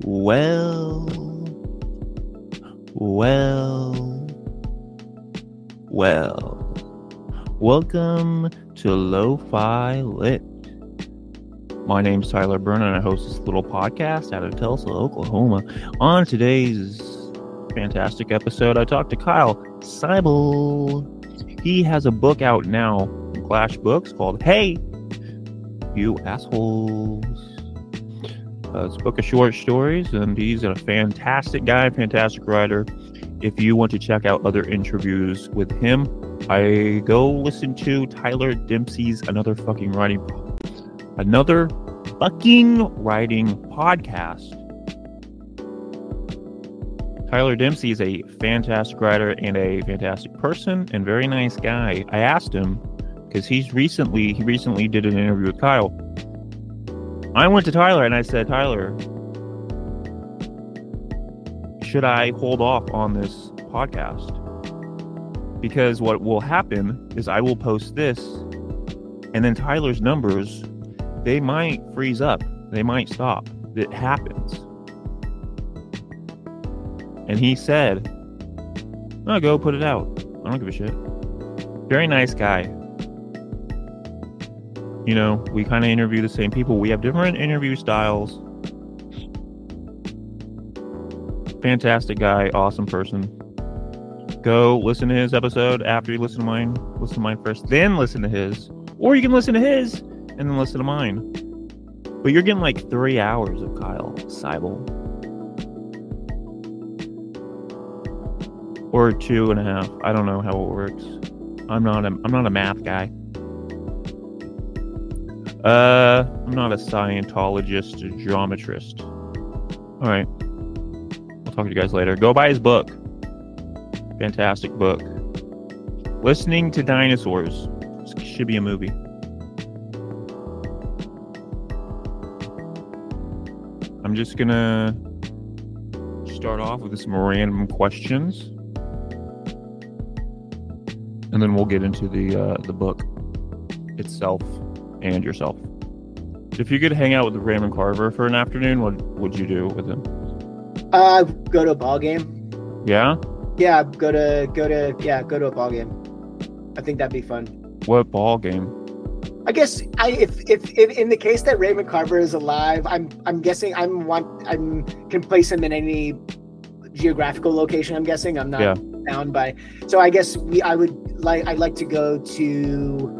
Well, welcome to Lo-Fi Lit. My name's Tyler Byrne, and I host this little podcast out of Tulsa, Oklahoma. On today's fantastic episode, I talked to Kyle Seibel. He has a book out now from Clash Books called Hey, You Assholes. It's a book of short stories, and he's a fantastic guy, fantastic writer. If you want to check out other interviews with him, I go listen to Tyler Dempsey's Another Fucking Writing podcast. Tyler Dempsey is a fantastic writer and a fantastic person and very nice guy. I asked him, because he recently did an interview with Kyle. I went to Tyler and I said, Tyler, should I hold off on this podcast? Because what will happen is I will post this, and then Tyler's numbers, they might freeze up. They might stop. It happens. And he said, no, go put it out. I don't give a shit. Very nice guy. You know, we kind of interview the same people. We have different interview styles. Fantastic guy, awesome person. Go listen to his episode after you listen to mine. Listen to mine first, then listen to his. Or you can listen to his and then listen to mine. But you're getting like 3 hours of Kyle Seibel. Or 2.5. I don't know how it works. I'm not a math guy. I'm not a Scientologist or geometrist. All right. I'll talk to you guys later. Go buy his book. Fantastic book. Listening to Dinosaurs. This should be a movie. I'm just gonna start off with some random questions, and then we'll get into the book itself and yourself. If you could hang out with Raymond Carver for an afternoon, what would you do with him? Go to a ball game. Yeah? Yeah, go to a ball game. I think that'd be fun. What ball game? I guess if in the case that Raymond Carver is alive, I'm guessing I can place him in any geographical location. I'm guessing I'm not bound by. So I guess I'd like to go to.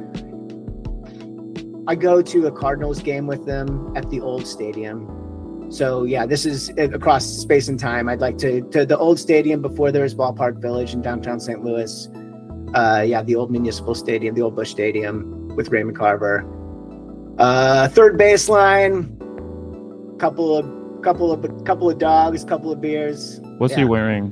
I go to a Cardinals game with them at the old stadium. So yeah, this is across space and time. I'd like to the old stadium before there was Ballpark Village in downtown St. Louis. The old municipal stadium, the old Busch Stadium with Raymond Carver. Third baseline, couple of dogs, couple of beers. What's he wearing?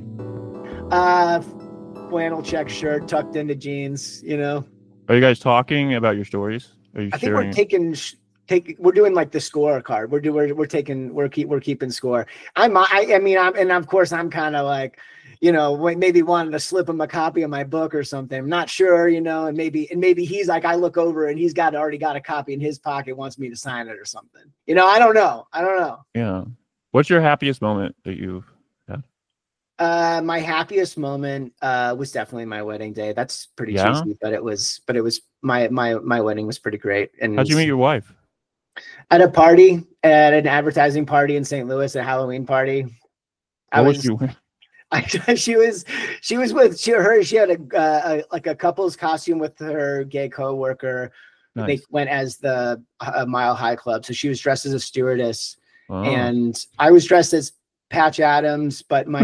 Flannel check shirt tucked into jeans. You know. Are you guys talking about your stories? I think we're doing like the scorecard. We're keeping score. I'm of course I'm kind of like, you know, maybe wanting to slip him a copy of my book or something. I'm not sure, you know, and maybe he's like, I look over and he's already got a copy in his pocket, wants me to sign it or something. You know, I don't know. Yeah. What's your happiest moment that you've had? My happiest moment was definitely my wedding day. That's pretty cheesy, but it was my wedding was pretty great. And how'd you meet your wife? At a party, at an advertising party in St. Louis, a Halloween party. She had a couple's costume with her gay coworker. Nice. They went as the Mile High Club, so she was dressed as a stewardess, and I was dressed as Patch Adams, but my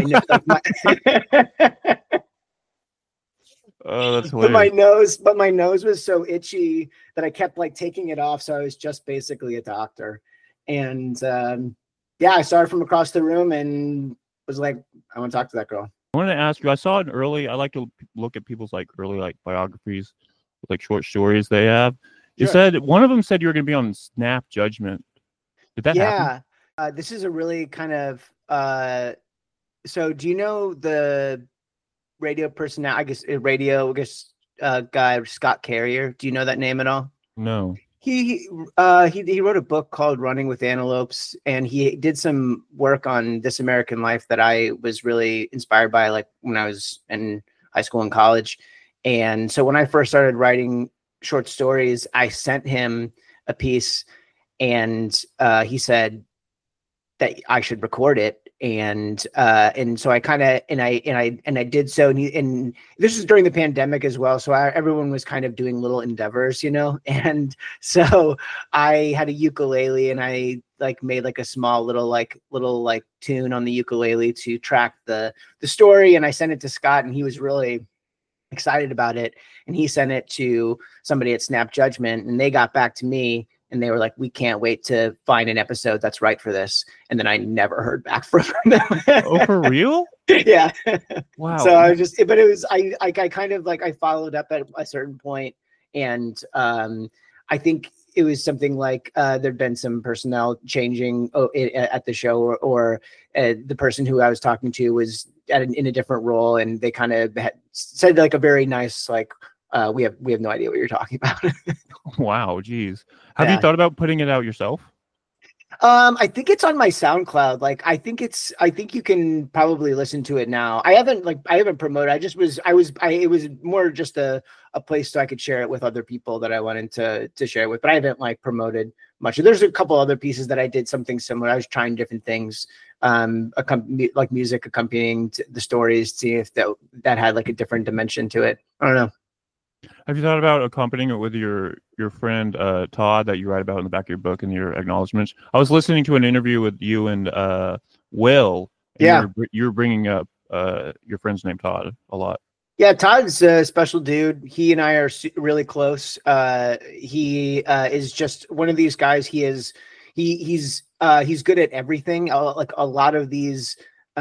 oh, that's hilarious. But my nose was so itchy that I kept like taking it off. So I was just basically a doctor. And I saw her from across the room and was like, I want to talk to that girl. I wanted to ask you, I like to look at people's like early like biographies, like short stories they have. You said one of them said you were going to be on Snap Judgment. Did that happen? Yeah. This is a really kind of, so do you know the radio personality, guy, Scott Carrier? Do you know that name at all? No. He wrote a book called Running with Antelopes, and he did some work on This American Life that I was really inspired by, like when I was in high school and college. And so when I first started writing short stories, I sent him a piece, and he said that I should record it. And so I kind of, and I did so. And this was during the pandemic as well. So everyone was kind of doing little endeavors, you know? And so I had a ukulele, and I like made like a small little tune on the ukulele to track the story. And I sent it to Scott, and he was really excited about it. And he sent it to somebody at Snap Judgment, and they got back to me. And they were like, we can't wait to find an episode that's right for this. And then I never heard back from them. Oh, for real? Yeah. Wow. So I was just, but it was, I kind of like, I followed up at a certain point, and I think it was something like there'd been some personnel changing at the show, or the person who I was talking to was in a different role, and they kind of said like a very nice, like, we have no idea what you're talking about. Wow, geez. Have you thought about putting it out yourself? I think it's on my SoundCloud. Like, I think you can probably listen to it now. I haven't promoted. It was more just a place so I could share it with other people that I wanted to share it with, but I haven't like promoted much. There's a couple other pieces that I did something similar. I was trying different things, like music accompanying the stories, to see if that had like a different dimension to it. I don't know. Have you thought about accompanying it with your friend Todd that you write about in the back of your book and your acknowledgments? I was listening to an interview with you and Will. And yeah, you're bringing up your friend's name Todd a lot. Yeah, Todd's a special dude. He and I are really close. He is just one of these guys. He's good at everything. Like a lot of these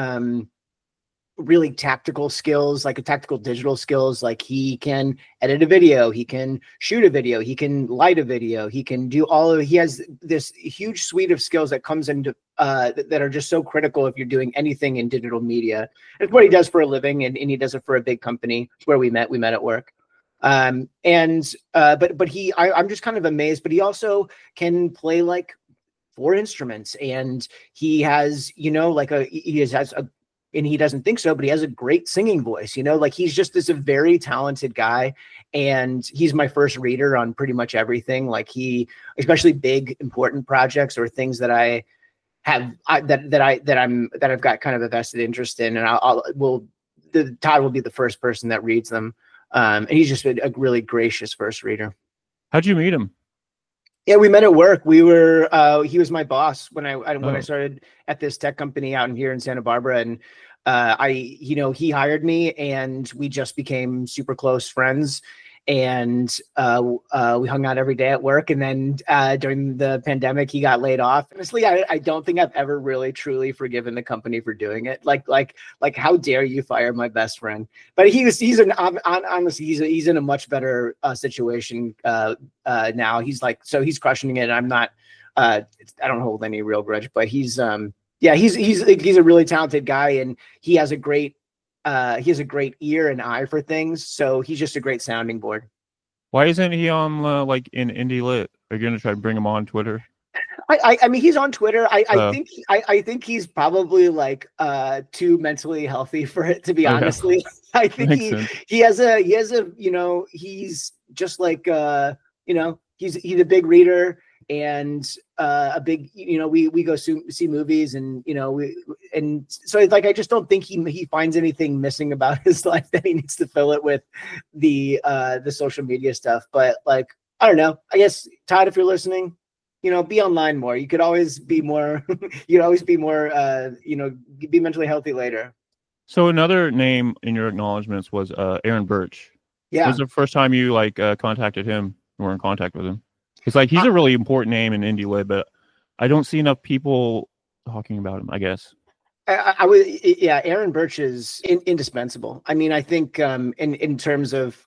really tactical skills, like tactical digital skills. Like he can edit a video, he can shoot a video, he can light a video, he can do he has this huge suite of skills that comes into that are just so critical if you're doing anything in digital media. It's what he does for a living, and he does it for a big company. It's where we met at work. But I'm just kind of amazed, but he also can play like 4 instruments, and he has, and he doesn't think so, but he has a great singing voice, like he's just a very talented guy. And he's my first reader on pretty much everything. Like especially big, important projects or things that I have, that I've got kind of a vested interest in. And Todd will be the first person that reads them. And he's just a really gracious first reader. How'd you meet him? Yeah, we met at work. He was my boss when I started at this tech company out here in Santa Barbara, and he hired me, and we just became super close friends, and we hung out every day at work. And then during the pandemic, he got laid off. Honestly, I don't think I've ever really truly forgiven the company for doing it. Like how dare you fire my best friend? But he's in a much better situation now. He's crushing it. And I'm not. I don't hold any real grudge, but he's a really talented guy, and he has a great ear and eye for things. So he's just a great sounding board. Why isn't he on like in Indie Lit? Are you gonna try to bring him on Twitter? I mean, he's on Twitter. I think he's probably like too mentally healthy for it, to be honestly. I think he has a he's just like he's a big reader, and a big, we go see movies, and and so it's like I just don't think he finds anything missing about his life that he needs to fill it with the social media stuff. But like, I don't know, I guess Todd, if you're listening, be online more. You could always be more be mentally healthy later. So another name in your acknowledgments was Aaron Birch. Yeah. When was the first time you contacted him or were in contact with him? It's like he's a really important name in Indie Lit, but I don't see enough people talking about him, I guess. Aaron Birch is indispensable. I mean, I think in terms of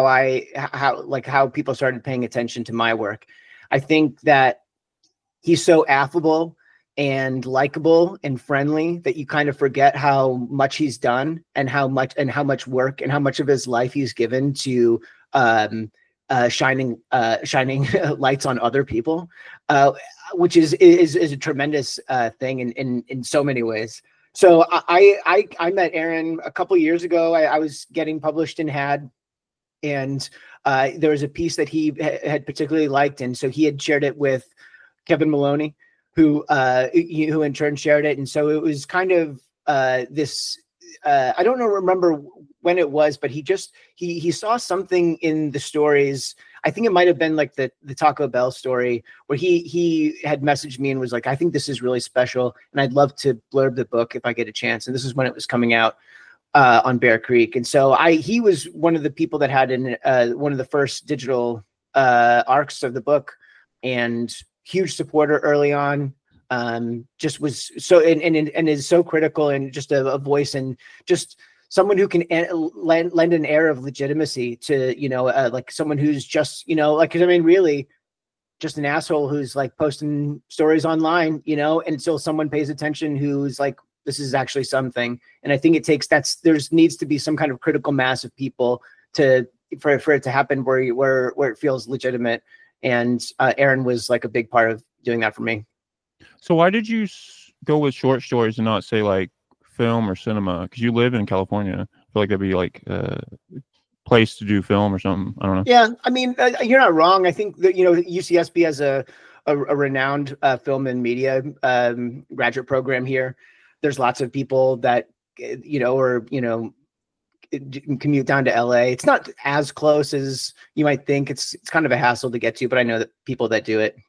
how people started paying attention to my work, I think that he's so affable and likable and friendly that you kind of forget how much he's done, and how much work and how much of his life he's given to shining lights on other people, which is a tremendous thing in so many ways. So I met Aaron a couple years ago. I was getting published in HAD, and there was a piece that he had particularly liked, and so he had shared it with Kevin Maloney, who in turn shared it, and so it was kind of this. I don't remember when it was, but he saw something in the stories. I think it might have been like the Taco Bell story, where he had messaged me and was like, I think this is really special, and I'd love to blurb the book if I get a chance. And this is when it was coming out on Bear Creek. And so he was one of the people that had one of the first digital arcs of the book, and huge supporter early on. Just was so and is so critical, and just a voice, and just someone who can lend an air of legitimacy to, like someone who's just, like, I mean, really just an asshole who's like posting stories online, and until someone pays attention who's like, this is actually something. And I think it takes, needs to be some kind of critical mass of people for it to happen where it feels legitimate. And Aaron was like a big part of doing that for me. So why did you go with short stories and not say like film or cinema? Because you live in California. I feel like that'd be like a place to do film or something. I don't know. Yeah, I mean, you're not wrong. I think that UCSB has a renowned film and media graduate program here. There's lots of people that commute down to LA. It's not as close as you might think. It's kind of a hassle to get to, but I know that people that do it.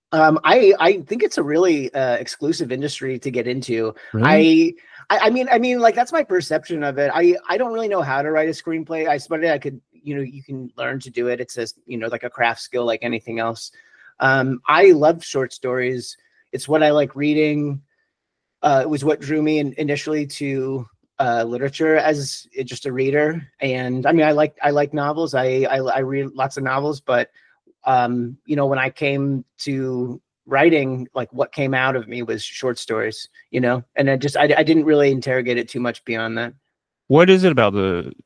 I think it's a really exclusive industry to get into. Really? I mean, like, that's my perception of it. I don't really know how to write a screenplay. I could, you can learn to do it. It's like a craft skill, like anything else. I love short stories. It's what I like reading. It was what drew me initially to literature as just a reader. And I mean, I like novels. I read lots of novels, but when I came to writing, like, what came out of me was short stories, and I didn't really interrogate it too much beyond that. What is it about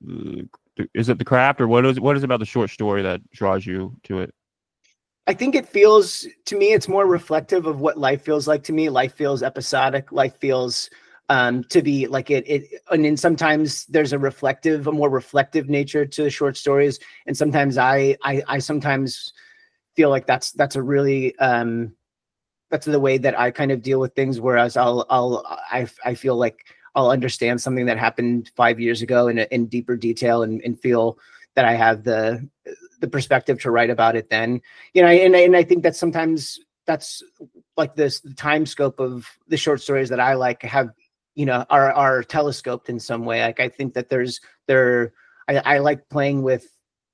is it the craft, or what is it about the short story that draws you to it? I think it feels, to me, it's more reflective of what life feels like to me. Life feels episodic. Life feels to be like it. And then sometimes there's a more reflective nature to the short stories. And sometimes I sometimes feel like that's a really, that's the way that I kind of deal with things. Whereas I feel like I'll understand something that happened 5 years ago in deeper detail, and feel that I have the perspective to write about it then, and I think that sometimes that's like the time scope of the short stories that I like have, are telescoped in some way. Like, I think that I like playing with,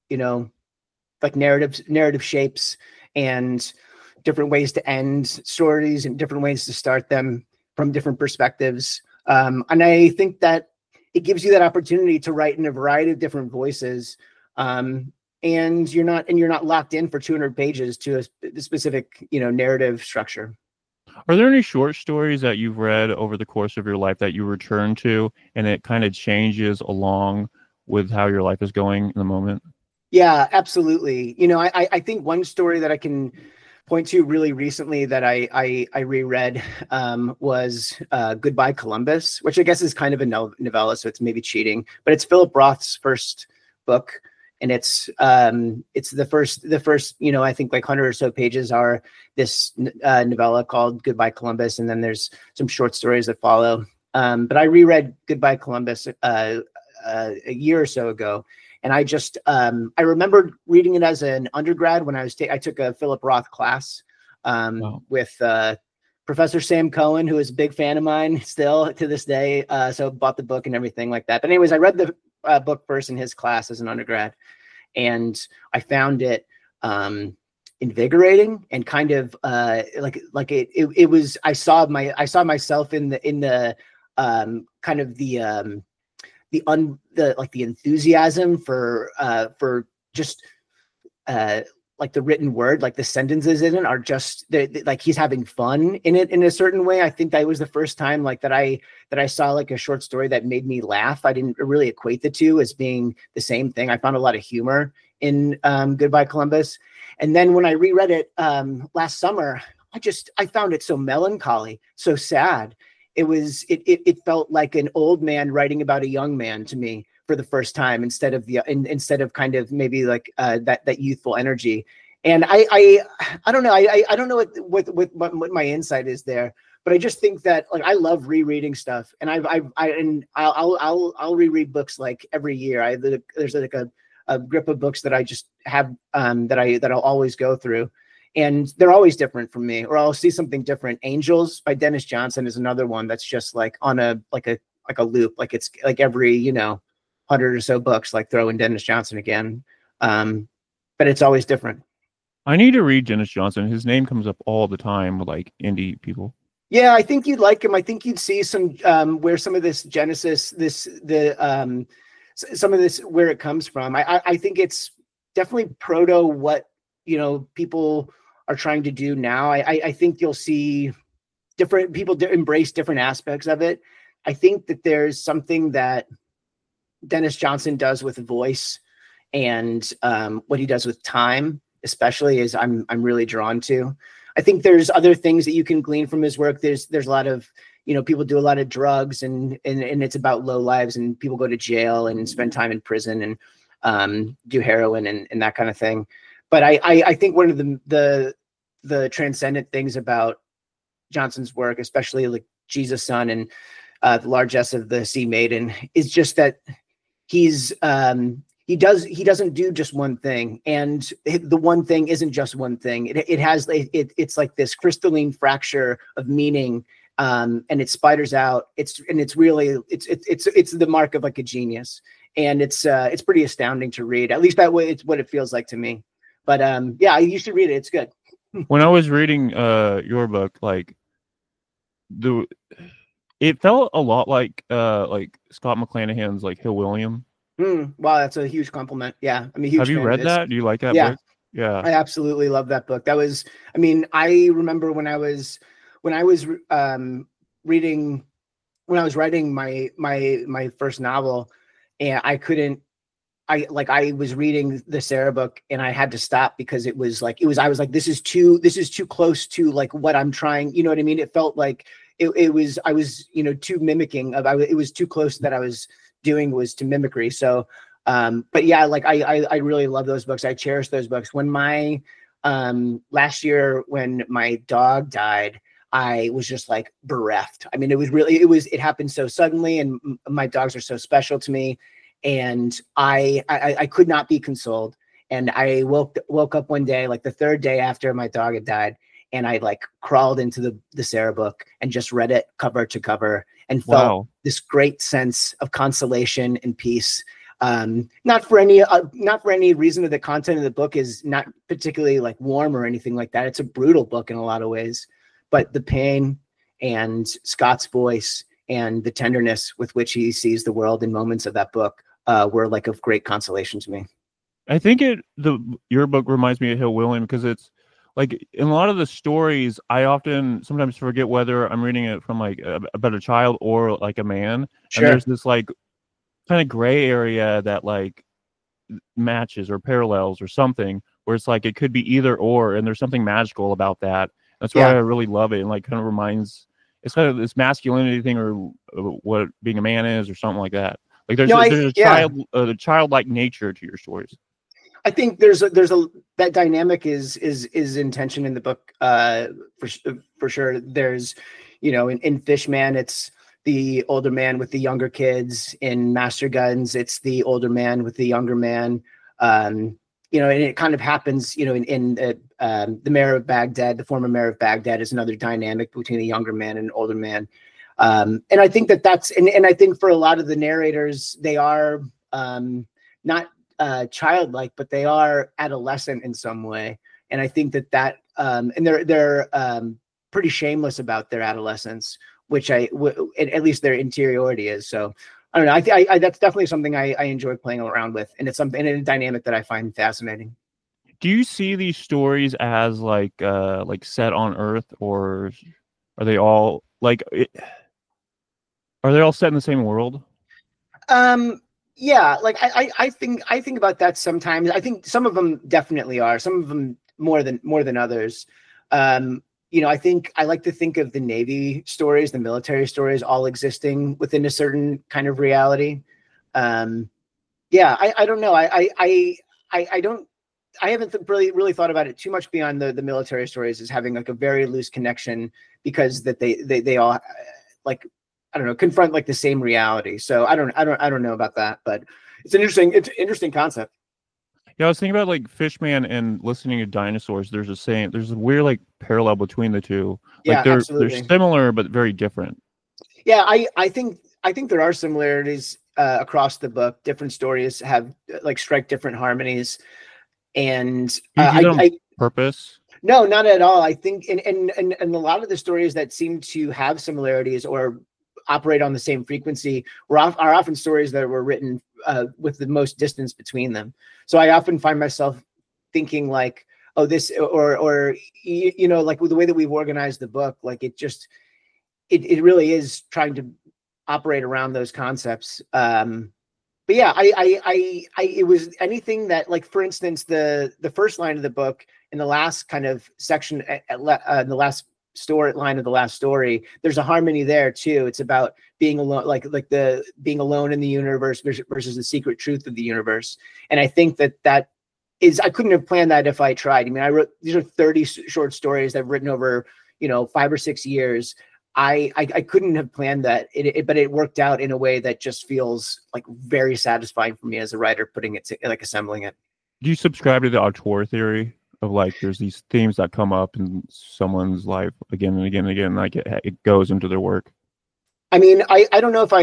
like narrative shapes and different ways to end stories and different ways to start them from different perspectives. And I think that it gives you that opportunity to write in a variety of different voices. And you're not locked in for 200 pages to a specific, narrative structure. Are there any short stories that you've read over the course of your life that you return to, and it kind of changes along with how your life is going in the moment? Yeah, absolutely. I think one story that I can point to really recently that I reread was Goodbye Columbus, which I guess is kind of a novella, so it's maybe cheating, but it's Philip Roth's first book. And it's the first, I think like 100 or so pages are this novella called Goodbye Columbus. And then there's some short stories that follow. But I reread Goodbye Columbus a year or so ago. And I just, I remembered reading it as an undergrad when I took a Philip Roth class with Professor Sam Cohen, who is a big fan of mine still to this day. So bought the book and everything like that. But anyways, I read the book first in his class as an undergrad, and I found it invigorating and kind of it was, I saw myself in the kind of the enthusiasm for just like the written word, like the sentences in it are just like he's having fun in it in a certain way. I think that was the first time like that I saw like a short story that made me laugh. I didn't really equate the two as being the same thing. I found a lot of humor in Goodbye Columbus. And then when I reread it last summer, I found it so melancholy, so sad. It felt like an old man writing about a young man to me for the first time, instead of kind of maybe like that youthful energy. And I don't know. I don't know what my insight is there, but I just think that like I love rereading stuff, and I'll reread books like every year. There's like a grip of books that I just have that I'll always go through, and they're always different from me, or I'll see something different. Angels by Dennis Johnson is another one that's just like on a loop, like it's like every 100 or so books, like throw in Dennis Johnson again, but it's always different. I need to read Dennis Johnson. His name comes up all the time with like indie people. Yeah, I think you'd like him. I think you'd see some where some of this genesis, some of this where it comes from. I think it's definitely proto what people are trying to do now. I think you'll see different people embrace different aspects of it. I think that there's something that Dennis Johnson does with voice and what he does with time, especially, is I'm really drawn to. I think there's other things that you can glean from his work. There's a lot of, people do a lot of drugs and it's about low lives, and people go to jail and spend time in prison and do heroin and that kind of thing. But I think one of the transcendent things about Johnson's work, especially like Jesus Son and The Largesse of the Sea Maiden, is just that he doesn't do just one thing, and the one thing isn't just one thing. It's like this crystalline fracture of meaning, and it spiders out. It's the mark of like a genius, and it's pretty astounding to read. At least that way, it's what it feels like to me. But yeah, you should read it. It's good. When I was reading your book, like it felt a lot like Scott McClanahan's like Hill William. Wow, that's a huge compliment. Yeah, I'm a huge fan. Have you read that? Do you like that book? Yeah, I absolutely love that book. I remember when I was writing my first novel, and I was reading the Sarah book, and I had to stop because I was like, this is too close to like what I'm trying. You know what I mean? It felt like I was too mimicking it was too close that I was doing was to mimicry. So, but yeah, like I really love those books. I cherish those books. When my last year, when my dog died, I was just like bereft. I mean, it happened so suddenly, and my dogs are so special to me. And I could not be consoled. And I woke up one day, like the third day after my dog had died, and I like crawled into the Sarah book and just read it cover to cover, and felt this great sense of consolation and peace. Not for any reason that the content of the book is not particularly like warm or anything like that. It's a brutal book in a lot of ways, but the pain and Scott's voice and the tenderness with which he sees the world in moments of that book were like of great consolation to me. I think your book reminds me of Hill William, because it's like in a lot of the stories, I often sometimes forget whether I'm reading it from like about a child or like a man. Sure. And there's this like kind of gray area that like matches or parallels or something, where it's like it could be either or, and there's something magical about that. That's why I really love it, and like kind of reminds, it's kind of this masculinity thing, or what being a man is, or something like that. Like there's a childlike nature to your stories. I think there's that dynamic is in tension in the book for sure. There's in Fishman, it's the older man with the younger kids. In Master Guns, it's the older man with the younger man. And it kind of happens, in the Mayor of Baghdad, the former Mayor of Baghdad, is another dynamic between a younger man and an older man. And I think that's, and I think for a lot of the narrators, they are not childlike, but they are adolescent in some way. And I think that and they're pretty shameless about their adolescence, which at least their interiority is. So I don't know. I that's definitely something I enjoy playing around with, and it's something, and a dynamic that I find fascinating. Do you see these stories as like set on Earth, or are they all like? Are they all set in the same world? Yeah, like I think about that sometimes. I think some of them definitely are. Some of them more than others. I think I like to think of the Navy stories, the military stories, all existing within a certain kind of reality. I don't know. I don't. I haven't really thought about it too much beyond the military stories as having like a very loose connection because that they all like I don't know confront like the same reality. So I don't know about that, but it's an interesting concept. Yeah, I was thinking about like Fishman and listening to dinosaurs. There's a weird like parallel between the two. Like Yeah, they're absolutely. similar but very different. Yeah, I think there are similarities across the book. Different stories have like strike different harmonies, and Do you do that on I purpose? no, not at all. I think and a lot of the stories that seem to have similarities or operate on the same frequency are often stories that were written with the most distance between them. So I often find myself thinking like, oh, this or like with the way that we've organized the book, like it really is trying to operate around those concepts. But yeah, it was anything that, like, for instance, the first line of the book in the last kind of section, in the last story line of the last story, there's a harmony there too. It's about being alone, like the being alone in the universe versus the secret truth of the universe. And I think that is, I couldn't have planned that if I tried. I mean, I wrote, these are 30 short stories that I've written over, 5 or 6 years. I couldn't have planned that, but it worked out in a way that just feels like very satisfying for me as a writer, putting it like assembling it. Do you subscribe to the auteur theory of like there's these themes that come up in someone's life again and again and again, like it goes into their work? I mean, I don't know if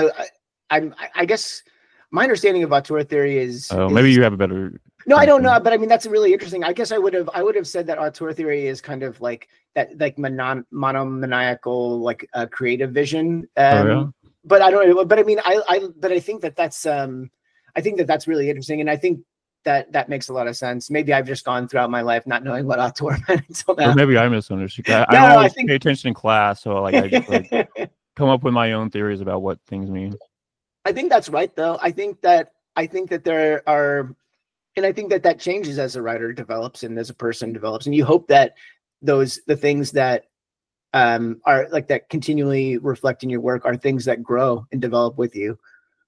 I guess my understanding of auteur theory is maybe you have a better. No, I don't know, but I mean that's really interesting. I guess I would have said that auteur theory is kind of like that, like monomaniacal, like creative vision. Oh yeah. But I don't know. But I mean, I think that's I think that's really interesting, and I think that makes a lot of sense. Maybe I've just gone throughout my life not knowing what auteur meant until now. Or maybe I misunderstood. I No, always I think pay attention in class, so like I just like come up with my own theories about what things mean. I think that's right, though. I think that there are, and I think that changes as a writer develops and as a person develops, and you hope that the things that are like that continually reflect in your work are things that grow and develop with you.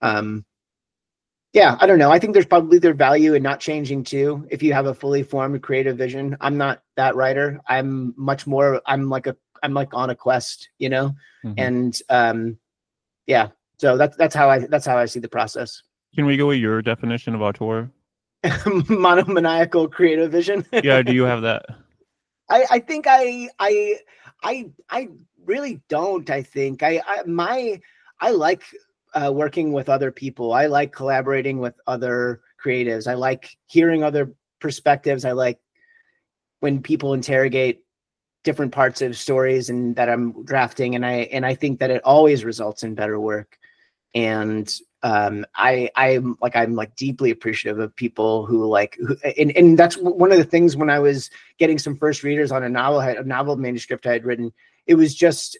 Yeah, I don't know. I think there's probably their value in not changing too. If you have a fully formed creative vision, I'm not that writer. I'm much more. I'm like on a quest, Mm-hmm. and yeah. So that's how I see the process. Can we go with your definition of auteur? Monomaniacal creative vision. Yeah, do you have that? I think I really don't. I think I like working with other people. I like collaborating with other creatives. I like hearing other perspectives. I like when people interrogate different parts of stories and that I'm drafting, and I think that it always results in better work. And I'm deeply appreciative of people who and that's one of the things when I was getting some first readers on a novel manuscript I had written. It was just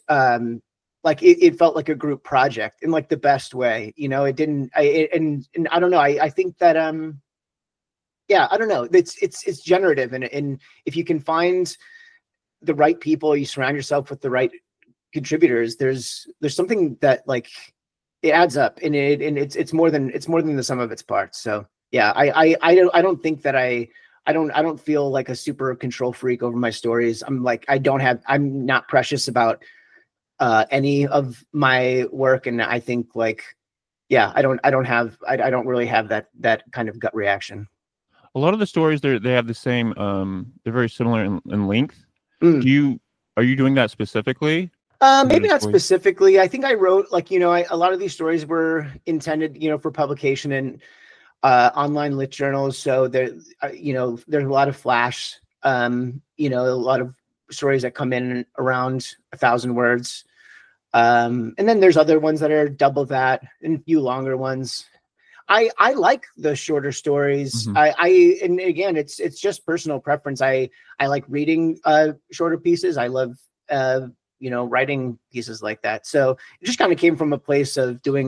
it felt like a group project in like the best way. It didn't. And I don't know. I think that yeah, I don't know. It's generative, and if you can find the right people, you surround yourself with the right contributors. There's something that like it adds up, and it's more than the sum of its parts. So yeah, I don't think that I don't feel like a super control freak over my stories. I'm not precious about any of my work, and I think yeah, I don't really have that kind of gut reaction. A lot of the stories they have the same. They're very similar in length. Mm. Are you doing that specifically? Maybe not specifically. I think I wrote a lot of these stories were intended, for publication in online lit journals. So there's a lot of flash, a lot of stories that come in around 1,000 words. And then there's other ones that are double that and a few longer ones. I like the shorter stories. Mm-hmm. And again, it's just personal preference. I like reading shorter pieces. I love writing pieces like that. So it just kind of came from a place of doing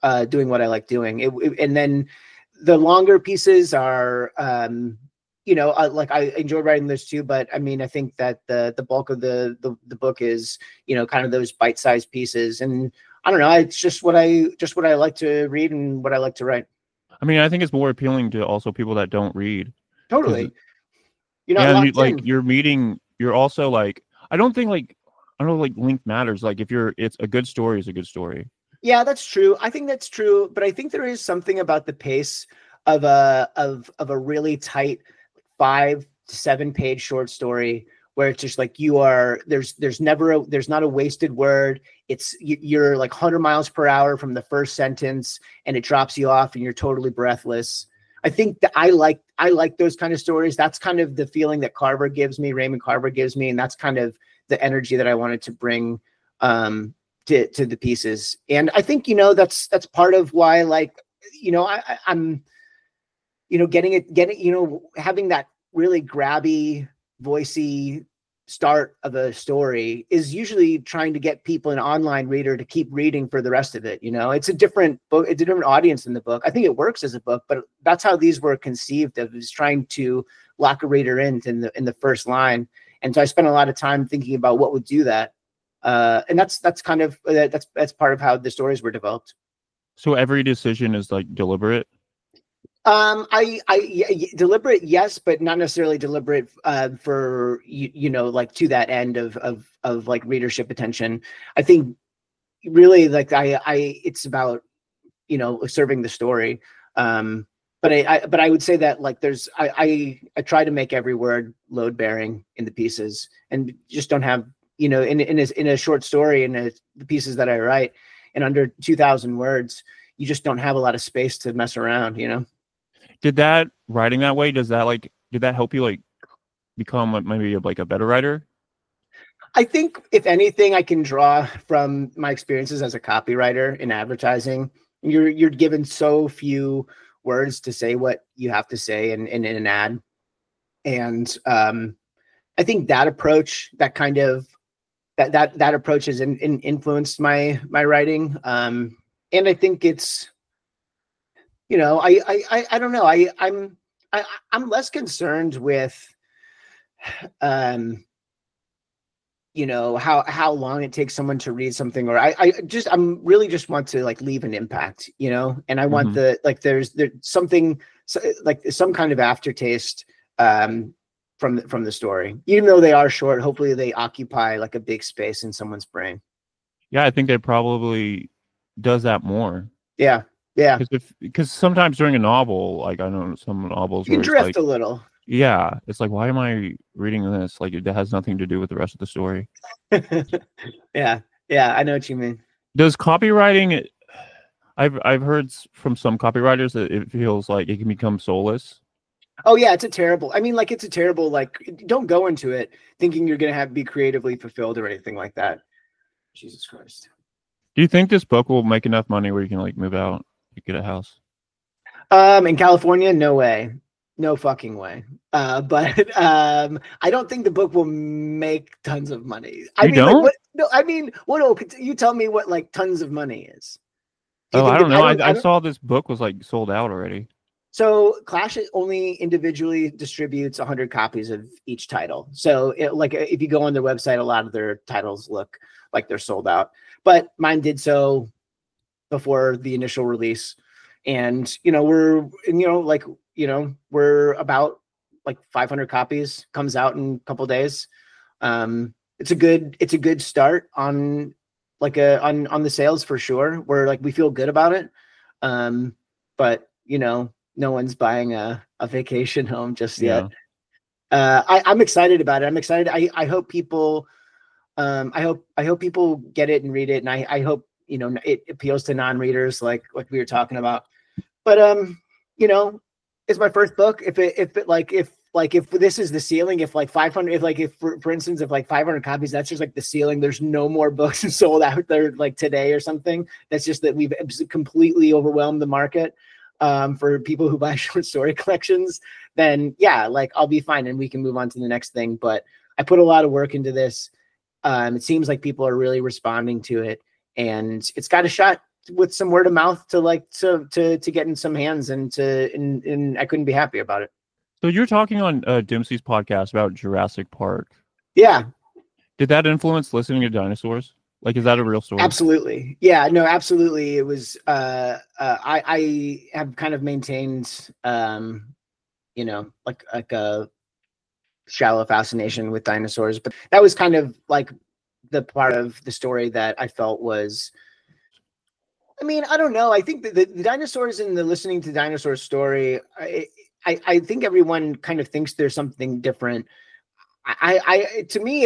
doing what I like doing. And then the longer pieces are, like I enjoy writing those too, but I mean, I think that the bulk of the book is, kind of those bite-sized pieces. And I don't know, it's just what I like to read and what I like to write. I mean, I think it's more appealing to also people that don't read. Totally. You're not locked in. You're also like, I don't think length matters. Like it's a good story is a good story. Yeah, that's true. I think that's true, but I think there is something about the pace of a really tight 5 to 7 page short story where it's just like there's not a wasted word. You're like 100 miles per hour from the first sentence and it drops you off and you're totally breathless. I think that I like those kind of stories. That's kind of the feeling that Raymond Carver gives me. And that's kind of the energy that I wanted to bring to the pieces. And I think, that's part of why, I'm, having that really grabby, voicey start of a story is usually trying to get people, an online reader, to keep reading for the rest of it. It's a different book. It's a different audience in the book. I think it works as a book, but that's how these were conceived of, is trying to lock a reader in the first line. And so I spent a lot of time thinking about what would do that. And that's kind of, that's part of how the stories were developed. So every decision is like deliberate? Deliberate, yes, but not necessarily deliberate for like to that end of like readership attention. I think really like it's about serving the story. But I would say that like I try to make every word load bearing in the pieces, and just don't have in a short story, in the pieces that I write in under 2,000 words, you just don't have a lot of space to mess around. Did that writing that way, did that help you like become maybe like a better writer? I think if anything, I can draw from my experiences as a copywriter in advertising. You're given so few words to say what you have to say in an ad. And I think that approach, that kind of that approach has influenced my writing. And I think it's, I don't know. I'm less concerned with, how long it takes someone to read something, or I'm really just want to like leave an impact, and I want there's something like some kind of aftertaste from the story, even though they are short. Hopefully they occupy like a big space in someone's brain. Yeah, I think that probably does that more. Yeah. Because sometimes during a novel, like I know some novels, you can drift a little. Yeah, it's like, why am I reading this? Like it has nothing to do with the rest of the story. Yeah, I know what you mean. Does copywriting? I've heard from some copywriters that it feels like it can become soulless. Oh yeah, it's a terrible. Don't go into it thinking you're gonna be creatively fulfilled or anything like that. Jesus Christ. Do you think this book will make enough money where you can like move out, get a house? In California, no way. No fucking way. But I don't think the book will make tons of money. You tell me what like tons of money is. I don't know. I saw this book was like sold out already. So Clash only individually distributes 100 copies of each title. So if you go on their website, a lot of their titles look like they're sold out. But mine did so before the initial release. And, we're about like 500 copies, comes out in a couple days. It's a good start on on the sales for sure. We feel good about it. But no one's buying a vacation home just yet. I'm excited about it. I'm excited. I hope people, I hope people get it and read it. And I hope, it appeals to non-readers like we were talking about. But, it's my first book. If this is the ceiling, if 500, for instance, if 500 copies, that's just like the ceiling, there's no more books sold out there like today or something. That's just that we've completely overwhelmed the market for people who buy short story collections, then yeah, I'll be fine and we can move on to the next thing. But I put a lot of work into this. It seems like people are really responding to it, and it's got a shot with some word of mouth to get in some hands, and I couldn't be happy about it. So you're talking on Dempsey's podcast about Jurassic Park. Yeah. Did that influence listening to dinosaurs? Like, is that a real story? Absolutely. Yeah, no, absolutely. It was, I have kind of maintained, like a shallow fascination with dinosaurs, but that was kind of like the part of the story that I felt was, I mean, I don't know. I think that the dinosaurs and the listening to dinosaur story, I think everyone kind of thinks there's something different. To me,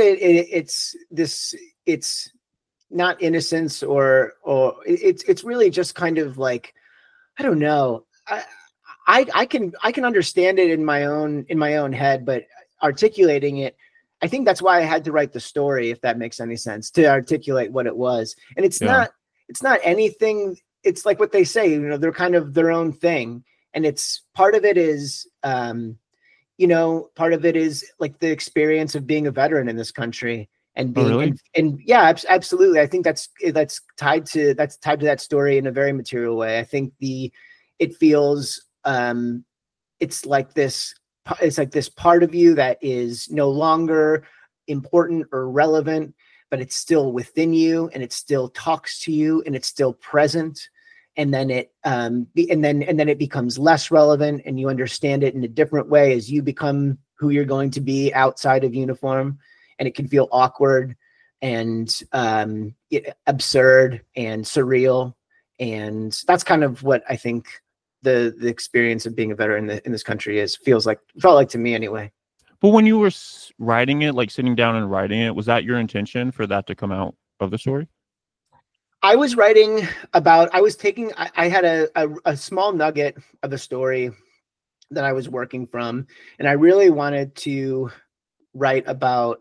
it's not innocence or it's really just kind of like, I don't know. I can understand it in my own head, but articulating it, I think that's why I had to write the story, if that makes any sense, to articulate what it was. And it's not anything. It's like what they say, they're kind of their own thing. And it's part of it is, part of it is like the experience of being a veteran in this country and being, really? and yeah, absolutely. I think that's tied to that story in a very material way. I think it feels, it's like this part of you that is no longer important or relevant, but it's still within you, and it still talks to you, and it's still present. And then it becomes less relevant, and you understand it in a different way as you become who you're going to be outside of uniform. And it can feel awkward and absurd and surreal. And that's kind of what I think the experience of being a veteran in this country felt like to me anyway. But when you were writing it, like sitting down and writing it, was that your intention for that to come out of the story? I was taking, I had a small nugget of a story that I was working from, and I really wanted to write about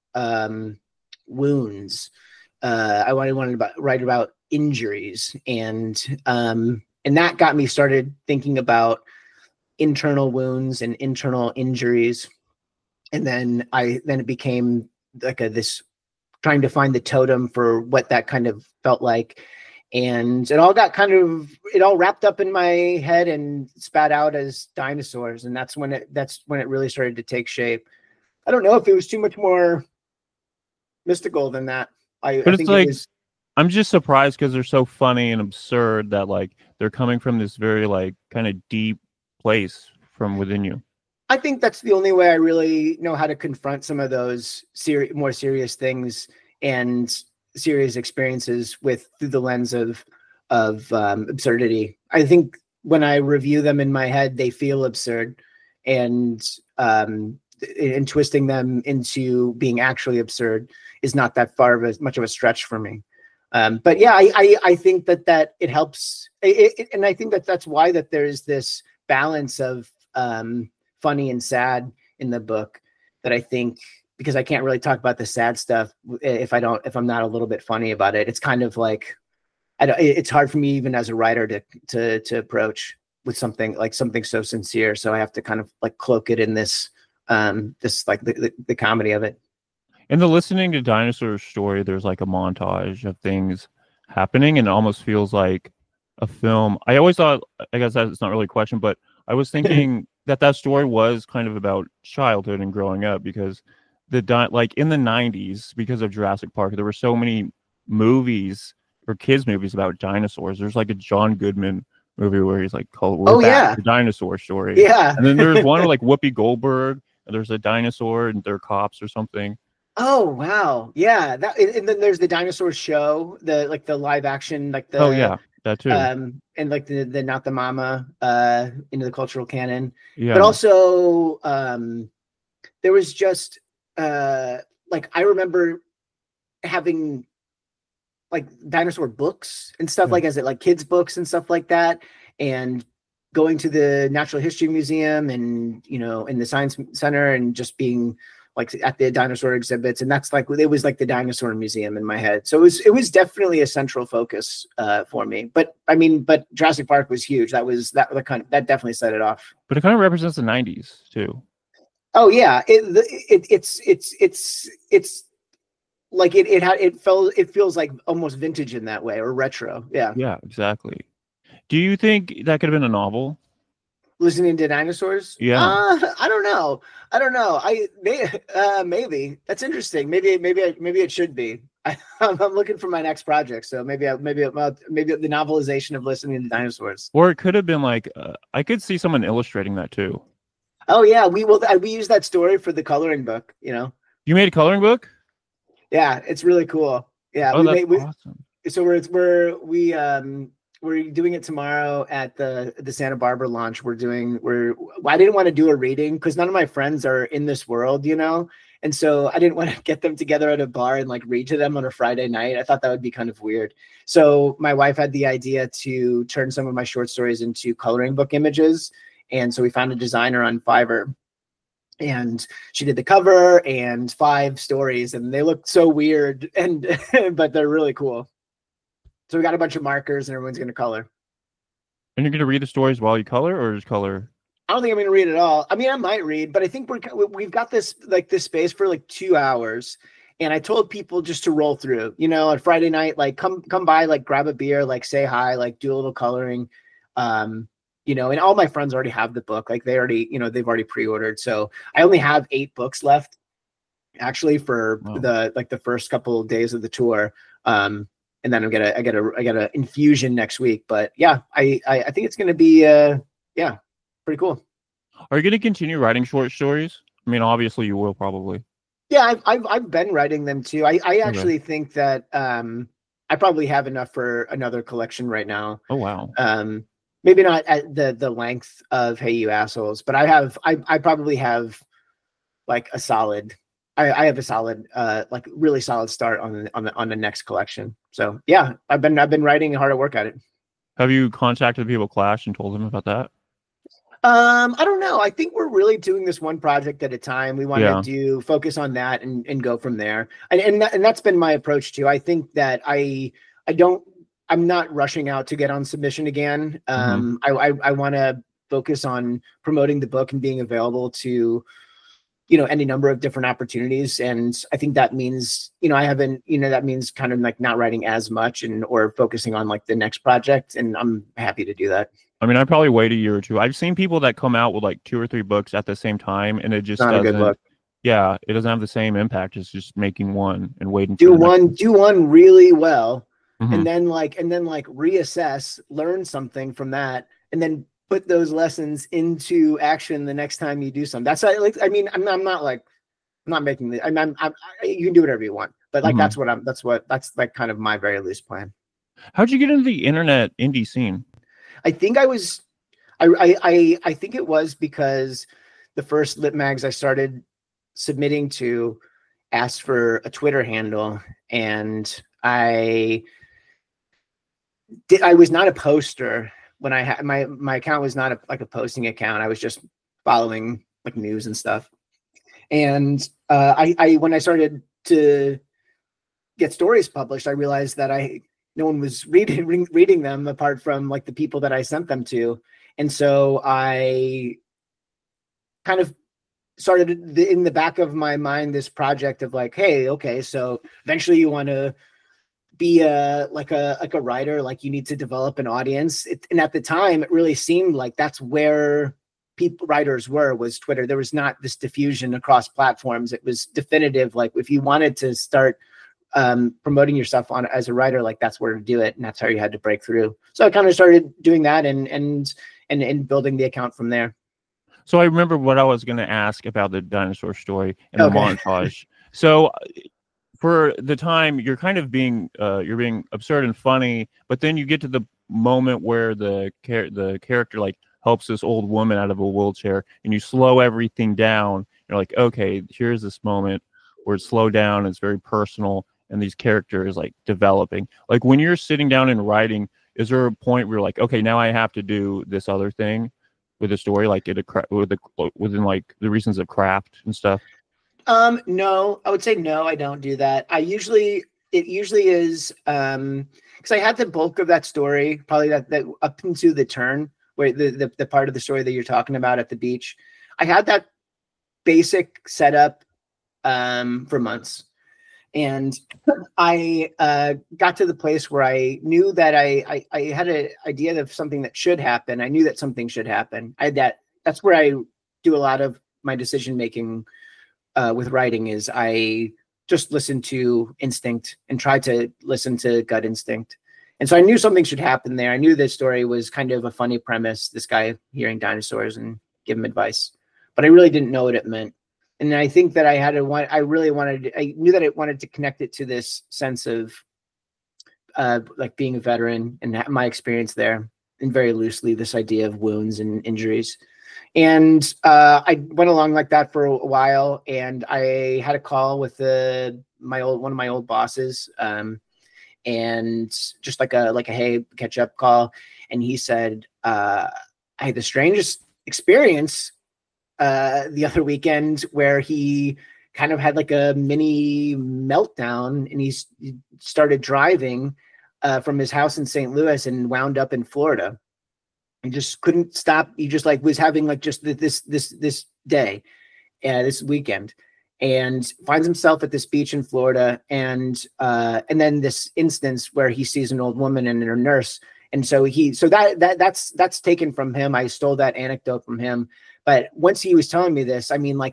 wounds. I wanted to write about injuries, and that got me started thinking about internal wounds and internal injuries. And then it became like this trying to find the totem for what that kind of felt like. And it all wrapped up in my head and spat out as dinosaurs. And that's when it really started to take shape. I don't know if it was too much more mystical than that. I think it was. I'm just surprised because they're so funny and absurd that like they're coming from this very like kind of deep place from within you. I think that's the only way I really know how to confront some of those more serious things and serious experiences through the lens of absurdity. I think when I review them in my head, they feel absurd, and twisting them into being actually absurd is not that much of a stretch for me. But yeah, I think that it helps, and I think that's why that there's this balance of funny and sad in the book, that I think, because I can't really talk about the sad stuff if I'm not a little bit funny about it. It's kind of like, it's hard for me even as a writer to approach with something so sincere. So I have to kind of like cloak it in this like the comedy of it. In the listening to dinosaur story, there's like a montage of things happening, and it almost feels like a film. I always thought, I guess that's not really a question, but I was thinking that story was kind of about childhood and growing up, because like in the 90s, because of Jurassic Park, there were so many movies or kids movies about dinosaurs. There's like a John Goodman movie where he's like, the dinosaur story. Yeah. And then there's one with like Whoopi Goldberg, and there's a dinosaur and they're cops or something. Oh wow. Yeah. And then there's the dinosaur show, the live action, like the, oh yeah, that too. And like the Not the Mama into the cultural canon. Yeah. But also there was just like, I remember having like dinosaur books and stuff, like as it like kids books and stuff like that, and going to the Natural History Museum and in the Science Center, and just being like at the dinosaur exhibits, and that's like, it was like the dinosaur museum in my head. So it was definitely a central focus for me. But Jurassic Park was huge. That definitely set it off. But it kind of represents the 90s too. Oh yeah, it's like it feels like almost vintage in that way, or retro. Yeah, exactly. Do you think that could have been a novel? Listening to dinosaurs? Yeah. I don't know. Maybe that's interesting. Maybe it should be. I'm looking for my next project, so maybe the novelization of listening to dinosaurs. Or it could have been like I could see someone illustrating that too. Oh yeah, we use that story for the coloring book. You know. You made a coloring book? Yeah, it's really cool. Yeah, oh, that's awesome. So we're doing it tomorrow at the Santa Barbara launch. I didn't want to do a reading because none of my friends are in this world, you know, and so I didn't want to get them together at a bar and like read to them on a Friday night. I thought that would be kind of weird. So my wife had the idea to turn some of my short stories into coloring book images, and so we found a designer on Fiverr. And she did the cover and 5 stories, and they look so weird, but they're really cool. So we got a bunch of markers, and everyone's going to color. And you're going to read the stories while you color, or just color? I don't think I'm going to read it all. I mean, I might read, but I think we've got this space for like 2 hours, and I told people just to roll through. You know, on Friday night, like come by, like grab a beer, like say hi, like do a little coloring. You know, and all my friends already have the book. Like they've already pre-ordered. So I only have 8 books left, actually, for the first couple of days of the tour. And then I get a infusion next week. But yeah, I think it's going to be pretty cool. Are you going to continue writing short stories? I mean, obviously you will probably. Yeah, I've been writing them too. I actually think that I probably have enough for another collection right now. Oh wow. Maybe not at the length of Hey You Assholes, but I probably have like a solid. I have a solid, like really solid start on the next collection. So yeah, I've been writing hard at work at it. Have you contacted people Clash and told them about that? I don't know. I think we're really doing this one project at a time. We want to focus on that and go from there. And that's been my approach too. I think that I'm not rushing out to get on submission again. I want to focus on promoting the book and being available to, you know, any number of different opportunities. And I think that means, that means kind of like not writing as much or focusing on like the next project. And I'm happy to do that. I mean, I probably wait a year or two. I've seen people that come out with like 2 or 3 books at the same time, and it just not doesn't. A good look. Yeah, it doesn't have the same impact. It's just making one and waiting. Do one really well. And then reassess, learn something from that, and then put those lessons into action the next time you do something. That's like, I mean, I'm not making the, you can do whatever you want, but like, that's like kind of my very loose plan. How'd you get into the internet indie scene? I think I think it was because the first lit mags I started submitting to asked for a Twitter handle, and I was not a poster when I had my account was not a posting account. I was just following like news and stuff. And when I started to get stories published, I realized that no one was reading them apart from like the people that I sent them to. And so I kind of started in the back of my mind this project of like, hey, okay, so eventually you want to be like a writer, like you need to develop an audience. And at the time, it really seemed like that's where writers was Twitter. There was not this diffusion across platforms. It was definitive. Like if you wanted to start promoting yourself as a writer, like that's where to do it, and that's how you had to break through. So I kind of started doing that and building the account from there. So I remember what I was going to ask about the dinosaur story and the montage. So for the time, you're kind of being absurd and funny, but then you get to the moment where the character like helps this old woman out of a wheelchair, and you slow everything down. You're like, okay, here's this moment where it's slowed down, it's very personal, and these characters like developing. Like when you're sitting down and writing, is there a point where you're like, okay, now I have to do this other thing with the story, like within like the reasons of craft and stuff? No, I would say no, I don't do that. It usually is because I had the bulk of that story, probably that up into the turn where the part of the story that you're talking about at the beach. I had that basic setup for months. And I got to the place where I knew that I had an idea of something that should happen. I knew that something should happen. That's where I do a lot of my decision making with writing. Is I just listen to instinct and try to listen to gut instinct. And so I knew something should happen there. I knew this story was kind of a funny premise. This guy hearing dinosaurs and give him advice, but I really didn't know what it meant. And I think that I knew that I wanted to connect it to this sense of like being a veteran and my experience there, and very loosely this idea of wounds and injuries. And I went along like that for a while, and I had a call with one of my old bosses, and just like a hey, catch up call. And he said, I had the strangest experience the other weekend where he kind of had like a mini meltdown, and he started driving from his house in St. Louis and wound up in Florida. He just couldn't stop. He just like was having like just this day, this weekend, and finds himself at this beach in Florida. And then this instance where he sees an old woman and her nurse. And so that's taken from him. I stole that anecdote from him. But once he was telling me this, I mean,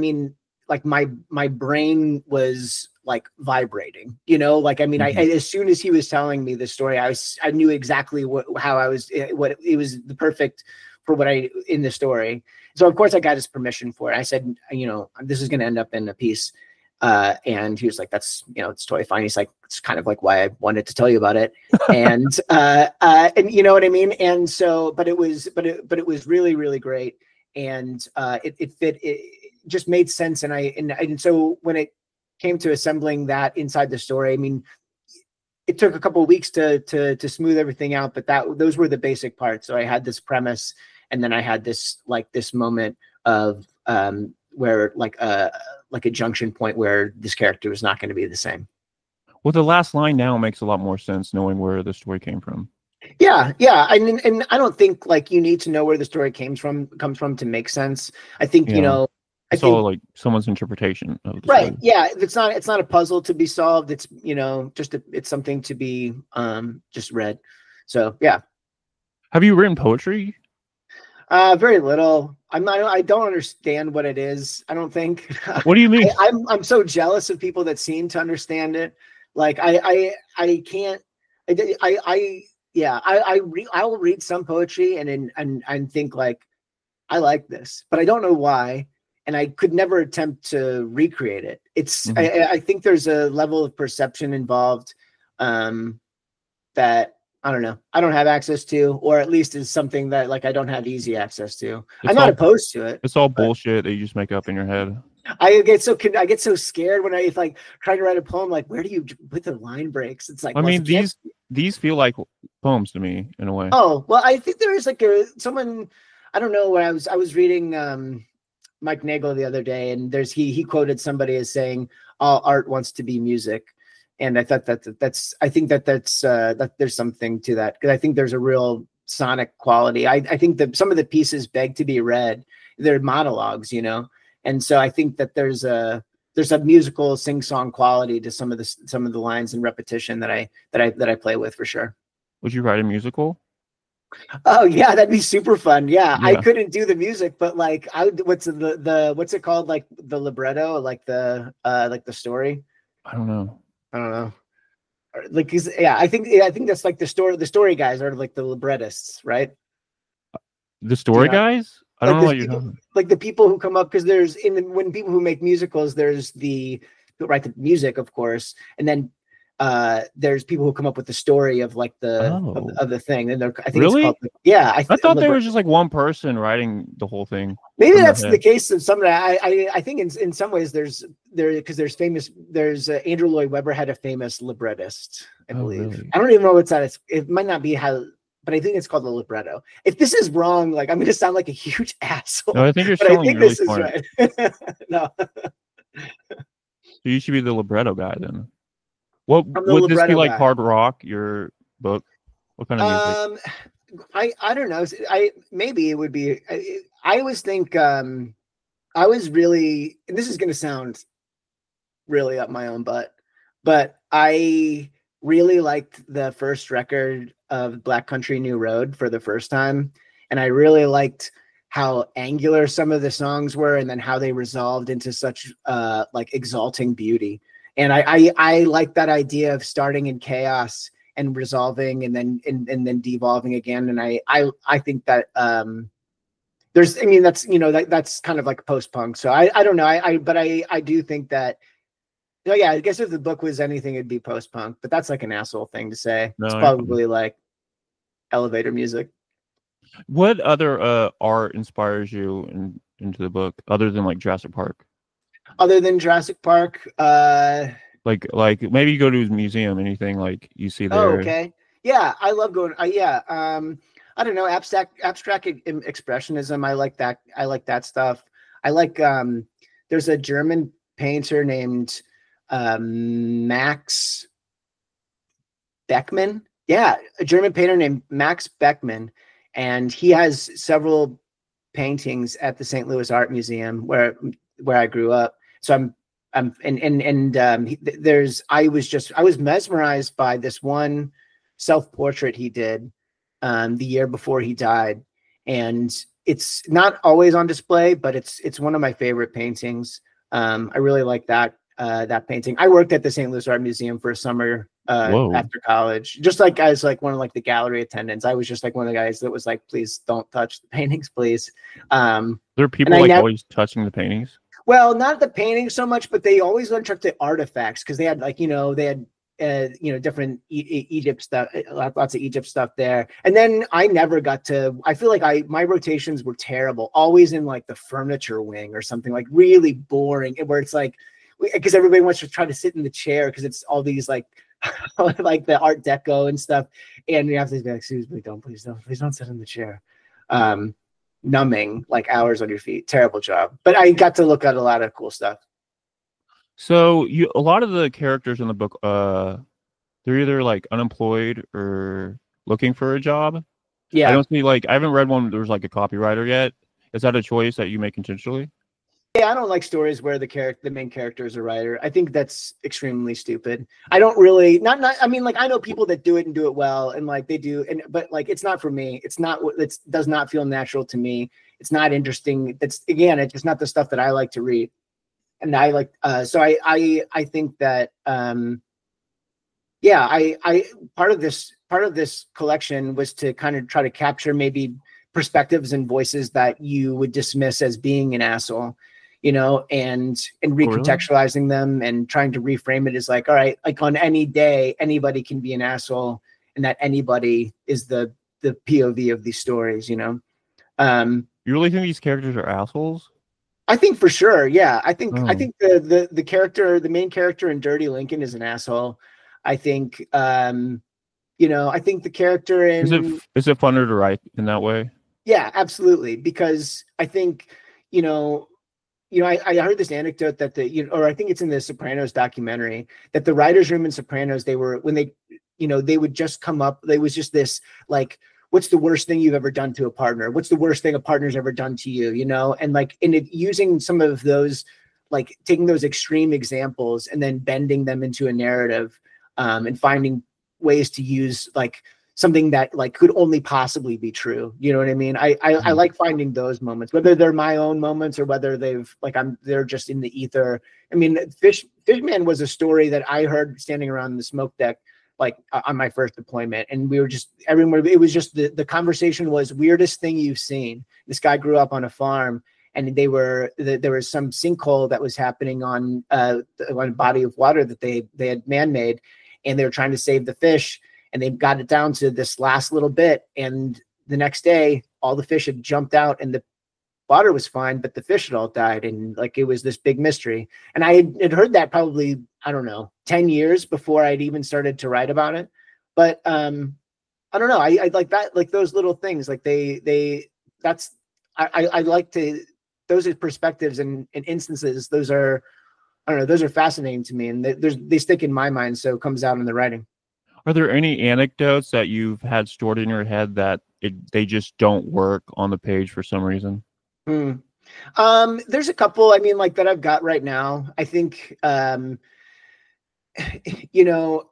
my brain was like vibrating, you know, like, I mean, as soon as he was telling me the story, I knew exactly what it was the perfect for what in the story. So of course I got his permission for it. I said, you know, this is going to end up in a piece. And he was like, that's, you know, it's totally fine. He's like, it's kind of like why I wanted to tell you about it. And, and you know what I mean? And so, but it was really, really great. And it fit, it just made sense. And so when it came to assembling that inside the story, I mean, it took a couple of weeks to smooth everything out, but those were the basic parts. So I had this premise, and then I had this moment of where like a junction point where this character was not going to be the same. Well, the last line now makes a lot more sense knowing where the story came from. Yeah. And I don't think like you need to know where the story comes from to make sense. I think, you know, it's all like someone's interpretation of the right. story. Yeah. It's not a puzzle to be solved. It's, you know, it's something to be just read. So, yeah. Have you written poetry? Very little. I don't understand what it is. I don't think. What do you mean? I'm so jealous of people that seem to understand it. Like I can't. I will read some poetry and think like, I like this, but I don't know why, and I could never attempt to recreate it. It's I think there's a level of perception involved that I don't know. I don't have access to, or at least is something that like I don't have easy access to. I'm not opposed to it. It's all bullshit that you just make up in your head. I get so scared when I like try to write a poem. Like, where do you put the line breaks? It's like, I mean, these feel like poems to me in a way. Oh well, I think there is like someone. I don't know where I was reading Mike Nagel the other day, and he quoted somebody as saying, "All art wants to be music." And I thought I think that there's something to that, because I think there's a real sonic quality. I think that some of the pieces beg to be read. They're monologues, you know, and so I think that there's a musical sing-song quality to some of the lines and repetition that I play with for sure. Would you write a musical? Oh yeah, that'd be super fun. Yeah. I couldn't do the music, but like what's it called? Like the libretto, like the story. I don't know. Like, I think that's like the story guys are like the librettists, right? The story guys? I don't know what you're talking about. Like the people who come up, because when people who make musicals, there's the who write the music, of course, and then there's people who come up with the story of like of the thing. And I think really? It's called, I thought there was just like one person writing the whole thing. Maybe that's the case of some. I think in some ways there's Andrew Lloyd Webber had a famous librettist, I believe. Really? I don't even know what's that. It might not be how, but I think it's called the libretto. If this is wrong, like I'm going to sound like a huge asshole. No, I think you're sounding really smart. Right. No. So you should be the libretto guy then. What would this be like? Guy. Hard rock? Your book? What kind of music? I don't know. Maybe it would be. I always think I was really. And this is going to sound really up my own butt, but I really liked the first record of Black Country New Road for the first time. And I really liked how angular some of the songs were, and then how they resolved into such like exalting beauty. And I like that idea of starting in chaos and resolving and then devolving again. And I think that there's, I mean, that's, you know, that's kind of like post-punk. So I don't know. But I do think that, no, yeah, I guess if the book was anything, it'd be post-punk, but that's like an asshole thing to say. No, it's probably like elevator music. What other art inspires you into the book other than like Jurassic Park? Other than Jurassic Park, like maybe you go to his museum, anything like you see there. Oh, okay. Yeah, I love going. I don't know, abstract expressionism. I like that. I like that stuff. I like. There's a German painter named Max Beckmann. Yeah, a German painter named Max Beckmann, and he has several paintings at the St. Louis Art Museum where I grew up. So I was mesmerized by this one self-portrait he did the year before he died, and it's not always on display, but it's one of my favorite paintings. I really like that painting. I worked at the St. Louis Art Museum for a summer after college, just like as like one of like the gallery attendants. I was just like one of the guys that was like, please don't touch the paintings, please. There are people like always touching the paintings. Well, not the paintings so much, but they always went to the artifacts, because they had like, different Egypt stuff, lots of Egypt stuff there. And then I never got to, I feel like my rotations were terrible, always in like the furniture wing or something, like really boring, where it's like, because everybody wants to try to sit in the chair because it's all these like like the Art Deco and stuff, and you have to be like, excuse me, please don't sit in the chair. Numbing, like hours on your feet. Terrible job. But I got to look at a lot of cool stuff. So a lot of the characters in the book, they're either like unemployed or looking for a job. Yeah. I haven't read one where there's like a copywriter yet. Is that a choice that you make intentionally? Yeah, I don't like stories where the main character is a writer. I think that's extremely stupid. I don't really I mean, like, I know people that do it and do it well, and like they do, but like it's not for me. It does not feel natural to me. It's not interesting. It's just not the stuff that I like to read. And I like so I think that I part of this collection was to kind of try to capture maybe perspectives and voices that you would dismiss as being an asshole, and recontextualizing them and trying to reframe it as like, all right, like on any day, anybody can be an asshole, and that anybody is the POV of these stories, You really think these characters are assholes? I think for sure. Yeah. I think the character, the main character in Dirty Lincoln is an asshole. I think, I think the character in... Is it funner to write in that way? Yeah, absolutely. Because I think, I heard this anecdote that or I think it's in the Sopranos documentary, that the writer's room in Sopranos, they would just come up, there was just this like, what's the worst thing you've ever done to a partner? What's the worst thing a partner's ever done to you? And like using some of those, like taking those extreme examples and then bending them into a narrative, and finding ways to use like something that like could only possibly be true. You know what I mean? I like finding those moments, whether they're my own moments or whether they're just in the ether. I mean, Fishman was a story that I heard standing around the smoke deck, like on my first deployment, and we were just everyone. It was just the conversation was weirdest thing you've seen. This guy grew up on a farm, and there was some sinkhole that was happening on a body of water that they had man-made, and they were trying to save the fish, and they got it down to this last little bit, and the next day all the fish had jumped out and the water was fine, but the fish had all died, and like it was this big mystery. And I had heard that probably, I don't know, 10 years before I'd even started to write about it. But I don't know, I like that, like those little things, like I like to, those are perspectives and instances, those are, I don't know, those are fascinating to me, and they stick in my mind, so it comes out in the writing. Are there any anecdotes that you've had stored in your head that they just don't work on the page for some reason? There's a couple, I mean, like that I've got right now. I think you know,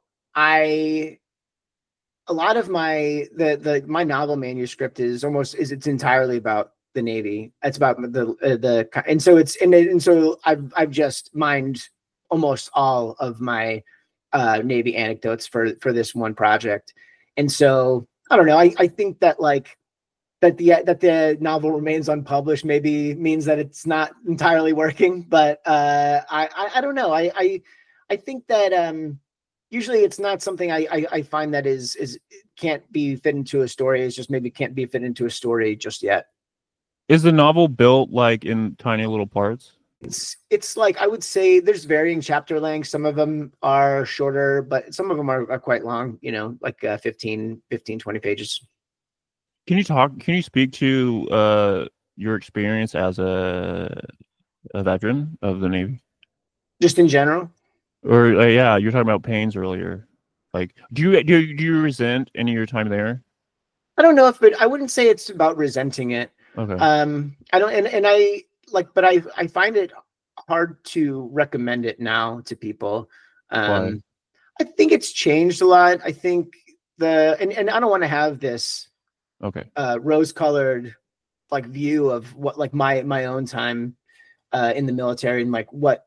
a lot of my novel manuscript is it's entirely about the Navy. It's about and so I've just mined almost all of my Navy anecdotes for this one project. And so I don't know. I think that that the novel remains unpublished maybe means that it's not entirely working, but I don't know. I think that usually it's not something I find that is can't be fit into a story. It's just maybe can't be fit into a story just yet. Is the novel built like in tiny little parts? It's like, I would say there's varying chapter lengths. Some of them are shorter, but some of them are quite long, like 15, 20 pages. Can you speak to your experience as a veteran of the Navy? Just in general? Or yeah, you're talking about Pains earlier. Like, do you resent any of your time there? I don't know I wouldn't say it's about resenting it. Okay. I don't, and I but I find it hard to recommend it now to people. Why? I think it's changed a lot. I think and I don't want to have this rose-colored view of what my own time in the military, and what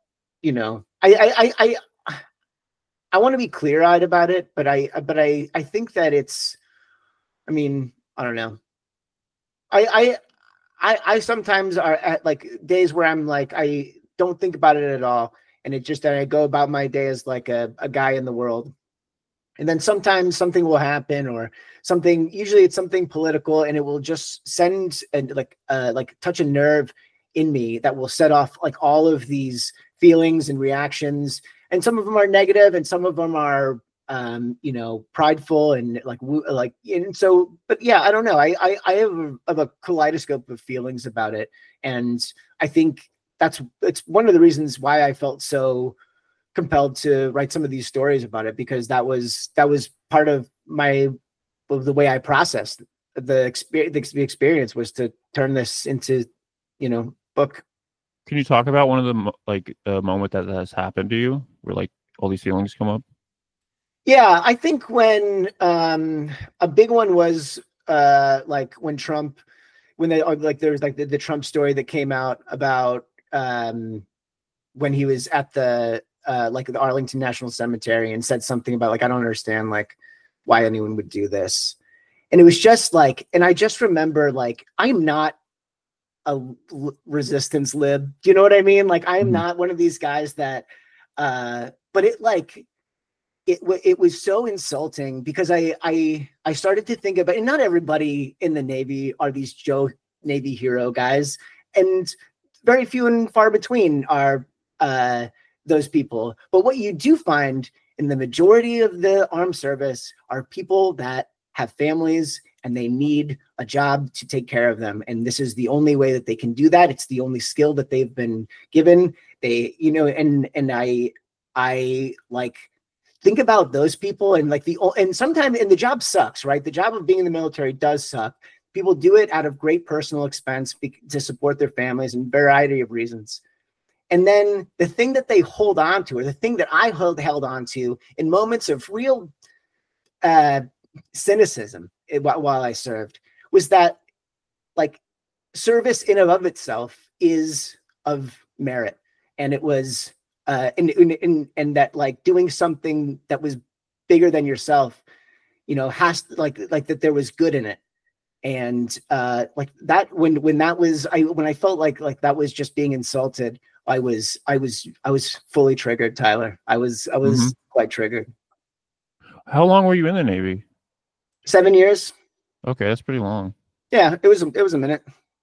I want to be clear-eyed about it, but I think that it's, I mean, I don't know. I sometimes are at days where I'm I don't think about it at all, and I go about my day as a guy in the world. And then sometimes something will happen, or something, usually it's something political, and it will just send and touch a nerve in me that will set off all of these feelings and reactions. And some of them are negative, and some of them are prideful and and so, but yeah, I don't know. I have a kaleidoscope of feelings about it. And I think it's one of the reasons why I felt so compelled to write some of these stories about it, because that was part of the way I processed the experience, was to turn this into, book. Can you talk about one of the moment that has happened to you where all these feelings come up? Yeah, I think when a big one was when Trump, when they there was the Trump story that came out about when he was at the Arlington National Cemetery and said something about I don't understand why anyone would do this. And it was just and I just remember I'm not a resistance lib. Do you know what I mean? I am not one of these guys that but it was so insulting, because I started to think about, and not everybody in the Navy are these Joe Navy hero guys, and very few and far between are those people. But what you do find in the majority of the armed service are people that have families and they need a job to take care of them. And this is the only way that they can do that. It's the only skill that they've been given. They, and I think about those people, and and sometimes, and the job sucks, right? The job of being in the military does suck. People do it out of great personal expense to support their families and a variety of reasons. And then the thing that they hold on to, or the thing that I held on to in moments of real cynicism while I served, was that service in and of itself is of merit. And it was and that doing something that was bigger than yourself, has that there was good in it. And that when I felt like that was just being insulted, I was fully triggered, Tyler. I was quite triggered. How long were you in the Navy? 7 years. Okay, that's pretty long. Yeah, it was a minute.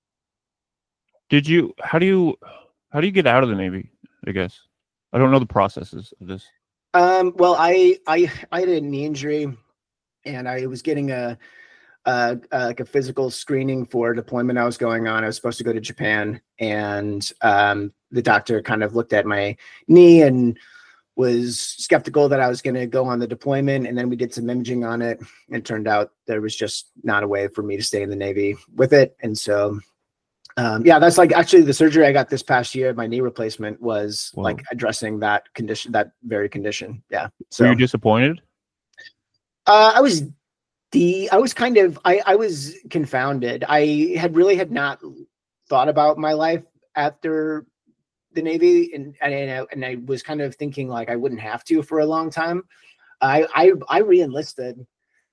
How do you get out of the Navy? I guess I don't know the processes of this. Well, I had a knee injury, and I was getting a physical screening for a deployment I was going on. I was supposed to go to Japan, and the doctor kind of looked at my knee and was skeptical that I was going to go on the deployment. And then we did some imaging on it, and it turned out there was just not a way for me to stay in the Navy with it. And so Yeah, that's like actually the surgery I got this past year. My knee replacement was like addressing that condition, that very condition. Yeah. So were you disappointed? I was I was confounded. I had not thought about my life after the Navy, and I was kind of thinking like I wouldn't have to for a long time. I re-enlisted,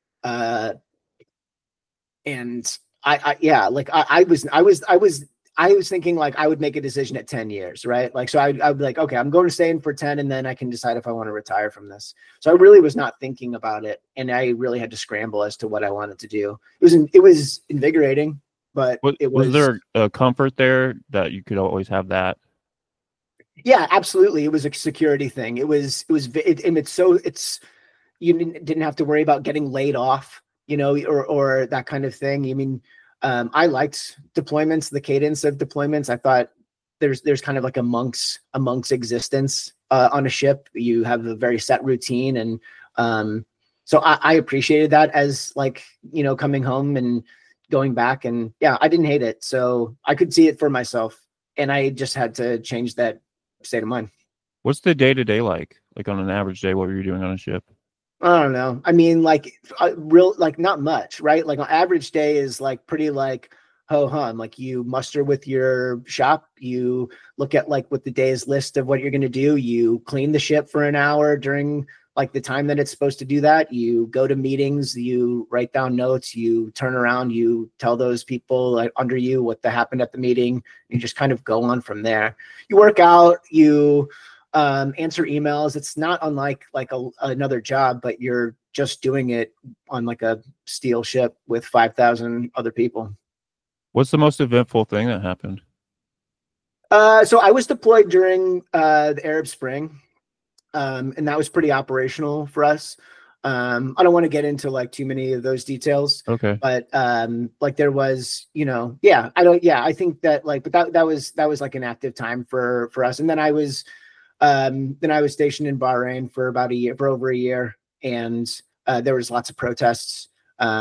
and I was thinking like I would make a decision at 10 years, right? Like, so I'd be like, okay, I'm going to stay in for 10 and then I can decide if I want to retire from this. So I really was not thinking about it. And I really had to scramble as to what I wanted to do. It was invigorating, but was there a comfort there that you could always have that? Yeah, absolutely. It was a security thing. You didn't have to worry about getting laid off, or that kind of thing. I mean, I liked deployments, the cadence of deployments. I thought there's kind of like a monk's existence on a ship. You have a very set routine, and so I appreciated that as like coming home and going back, and yeah, I didn't hate it. So I could see it for myself, and I just had to change that state of mind. What's the day-to-day like on an average day? What were you doing on a ship? I don't know. I mean, like not much, right? Like an average day is like pretty like ho-hum. Like you muster with your shop, you look at like what the day's list of what you're going to do. You clean the ship for an hour during like the time that it's supposed to do that. You go to meetings, you write down notes, you turn around, you tell those people like under you what happened at the meeting. You just kind of go on from there. You work out, you answer emails. It's not unlike like another job, but you're just doing it on like a steel ship with 5,000 other people. What's the most eventful thing that happened? So I was deployed during the Arab Spring, and that was pretty operational for us. I don't want to get into like too many of those details. Okay. But like there was, I think that like, but that was like an active time for us. And then I was stationed in Bahrain for over a year, and there was lots of protests,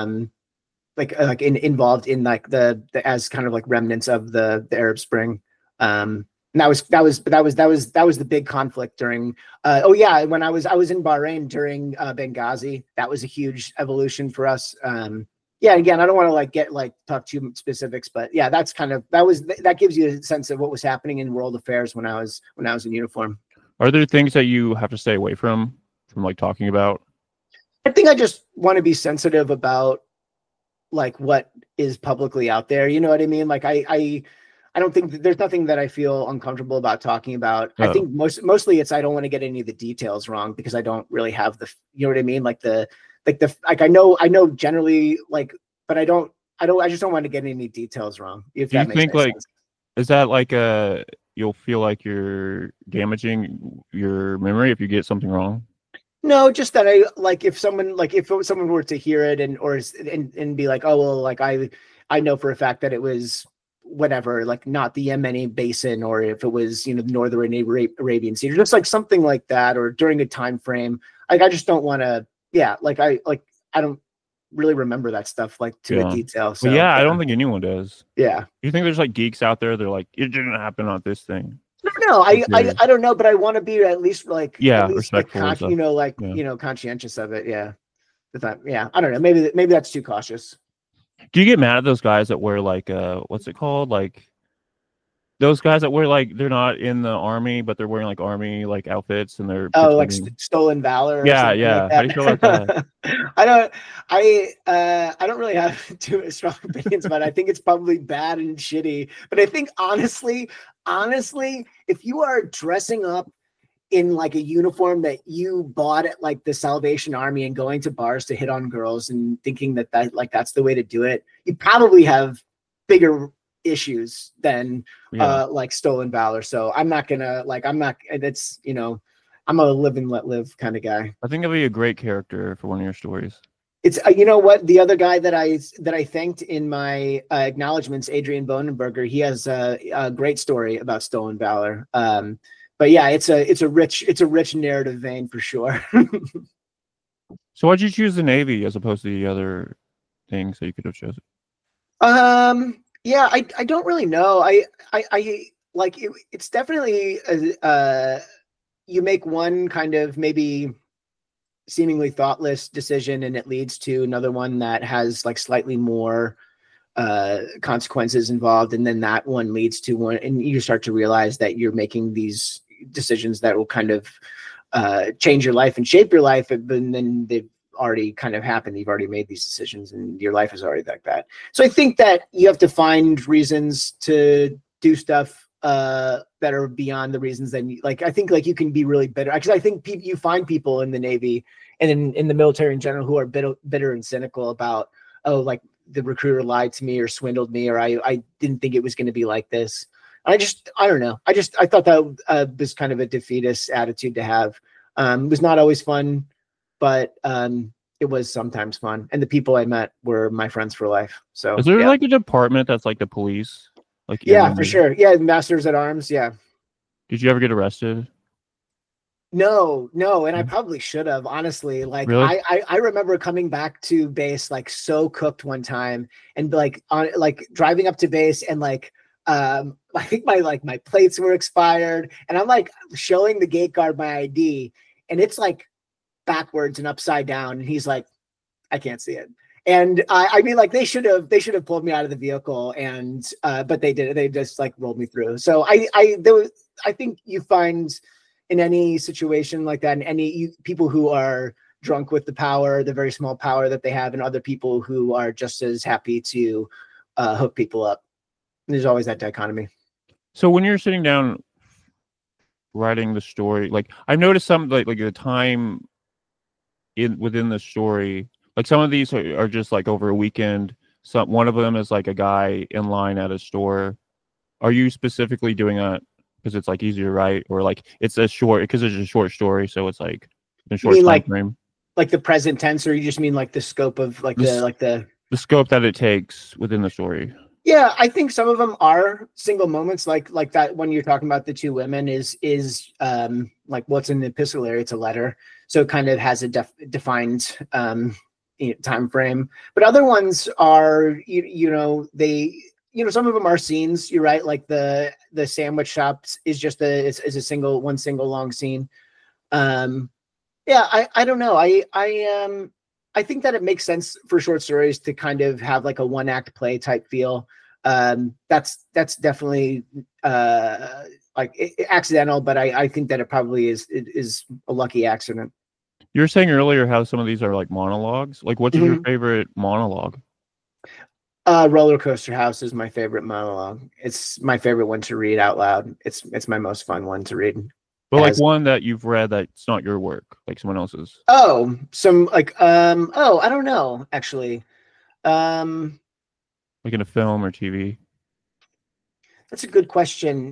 involved in like the as kind of like remnants of the Arab Spring. And that was the big conflict during. When I was in Bahrain during Benghazi, that was a huge evolution for us. Again, I don't want to talk too specifics, but yeah, that gives you a sense of what was happening in world affairs when I was in uniform. Are there things that you have to stay away from like talking about? I think I just want to be sensitive about like what is publicly out there. You know what I mean? Like I don't think there's nothing that I feel uncomfortable about talking about. I think mostly it's I don't want to get any of the details wrong because I don't really have you know what I mean? I know generally but I just don't want to get any details wrong. If Do that you makes think like sense. Is that like you'll feel like you're damaging your memory if you get something wrong? No, just that if someone were to hear it and be like, oh well, like I know for a fact that it was whatever, like not the Yemeni basin, or if it was the Northern Arabian Sea, or just like something like that, or during a time frame. Like I just don't want to. Yeah, I don't really remember that stuff to a detail. So well, I don't think anyone does. Yeah. You think there's like geeks out there? They're like, it didn't happen on this thing. No, I don't know, but I want to be at least respectful, conscientious of it. Yeah. I don't know. Maybe that's too cautious. Do you get mad at those guys that wear like what's it called? Like those guys that wear like they're not in the army, but they're wearing like army like outfits and they're like stolen valor. Yeah. Like how do you feel about that? I don't really have too strong opinions, but I think it's probably bad and shitty. But I think honestly, if you are dressing up in like a uniform that you bought at like the Salvation Army and going to bars to hit on girls and thinking that that's the way to do it, you probably have bigger issues than like stolen valor. So I'm not gonna I'm a live and let live kind of guy. I think it'll be a great character for one of your stories. It's you know what, the other guy that I thanked in my acknowledgments, Adrian Bonenberger, he has a great story about stolen valor. But yeah, it's a rich narrative vein for sure. So why'd you choose the Navy as opposed to the other things that you could have chosen? Yeah, I don't really know. I like it, it's definitely you make one kind of maybe seemingly thoughtless decision and it leads to another one that has like slightly more consequences involved, and then that one leads to one, and you start to realize that you're making these decisions that will kind of change your life and shape your life, and then they've already kind of happened. You've already made these decisions and your life is already like that. So I think that you have to find reasons to do stuff that are beyond the reasons that you, like, I think like you can be really bitter. Actually, I think you find people in the Navy and in the military in general who are bitter and cynical about, oh, like the recruiter lied to me or swindled me, or I didn't think it was going to be like this. I don't know. I thought that was kind of a defeatist attitude to have. It was not always fun, but it was sometimes fun. And the people I met were my friends for life. So is there like a department that's like the police? Like yeah, for sure. Yeah, Masters at Arms. Yeah. Did you ever get arrested? No, and I probably should have, honestly. Like really? I remember coming back to base like so cooked one time, and like on like driving up to base, and like I think my plates were expired, and I'm like showing the gate guard my ID, and it's like backwards and upside down, and he's like, I can't see it. And I mean, like they should have pulled me out of the vehicle, and but they did. They just like rolled me through. So I think you find in any situation like that, and people who are drunk with the power, the very small power that they have, and other people who are just as happy to hook people up. And there's always that dichotomy. So when you're sitting down writing the story, like I've noticed some like the time within the story, like some of these are just like over a weekend. One of them is like a guy in line at a store. Are you specifically doing that because it's like easier to write, or like it's a short because it's a short story, so it's like in a short time frame? Like the present tense, or you just mean like the scope of like the scope that it takes within the story? Yeah, I think some of them are single moments, like that one you're talking about, the two women is like what's in the epistolary, it's a letter, so it kind of has a defined time frame. But other ones are some of them are scenes. You're right, like the sandwich shops is just is a single long scene. I don't know. I think that it makes sense for short stories to kind of have like a one act play type feel. That's definitely like accidental, but I think that it probably is a lucky accident. You were saying earlier how some of these are like monologues. Like, what's your favorite monologue? Roller Coaster House is my favorite monologue. It's my favorite one to read out loud. It's my most fun one to read. But like one that you've read that's not your work, like someone else's. Oh, some like I don't know, actually. Like in a film or TV? That's a good question.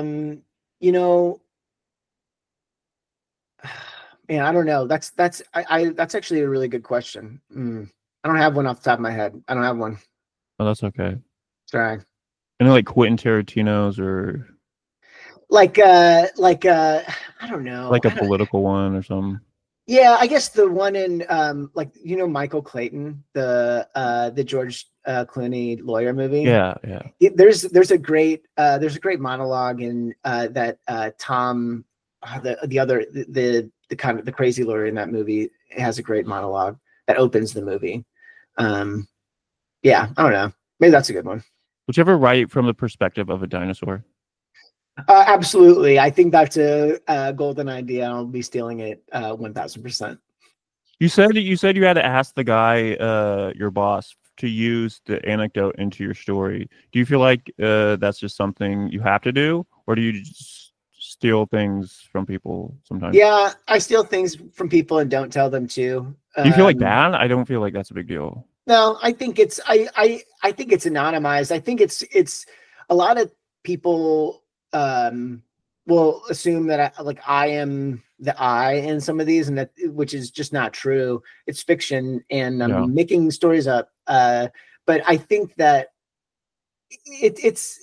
Man, I don't know. That's actually a really good question. I don't have one off the top of my head. I don't have one. Oh, that's okay. Sorry. Any like Quentin Tarantino's or like I don't know. Like a political one or something. Yeah, I guess the one in like Michael Clayton, the George Clooney lawyer movie. Yeah. There's a great monologue in that Tom the kind of the crazy lawyer in that movie has a great monologue that opens the movie. Yeah, I don't know. Maybe that's a good one. Would you ever write from the perspective of a dinosaur? Absolutely. I think that's a golden idea. I'll be stealing it 1000%. You said you had to ask the guy, your boss, to use the anecdote into your story. Do you feel like that's just something you have to do, or do you just steal things from people sometimes? Yeah, I steal things from people and don't tell them to. Do you feel like that? I don't feel like that's a big deal. No, I think it's I think it's anonymized. I think it's a lot of people will assume that I am the I in some of these, and that, which is just not true. It's fiction, and I'm making stories up. But I think that it's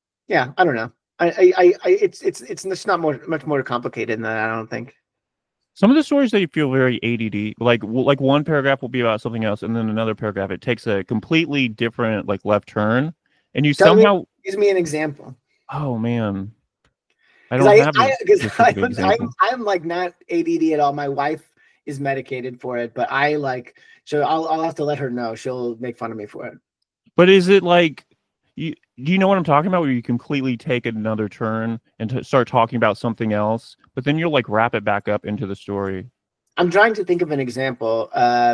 I don't know. It's not much more complicated than that, I don't think. Some of the stories they feel very ADD. Like one paragraph will be about something else, and then another paragraph it takes a completely different like left turn, and you somehow gives me an example. Oh man, I don't have a example. I'm like not ADD at all. My wife is medicated for it, but I like so I'll have to let her know. She'll make fun of me for it. But is it like do you know what I'm talking about? Where you completely take another turn and start talking about something else, but then you'll like wrap it back up into the story. I'm trying to think of an example.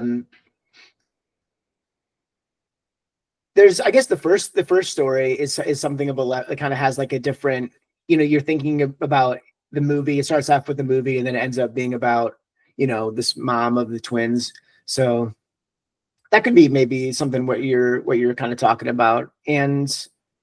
There's, I guess, the first story is something of it kind of has like a different. You're thinking about the movie. It starts off with the movie, and then it ends up being about this mom of the twins. So that could be maybe something what you're kind of talking about. And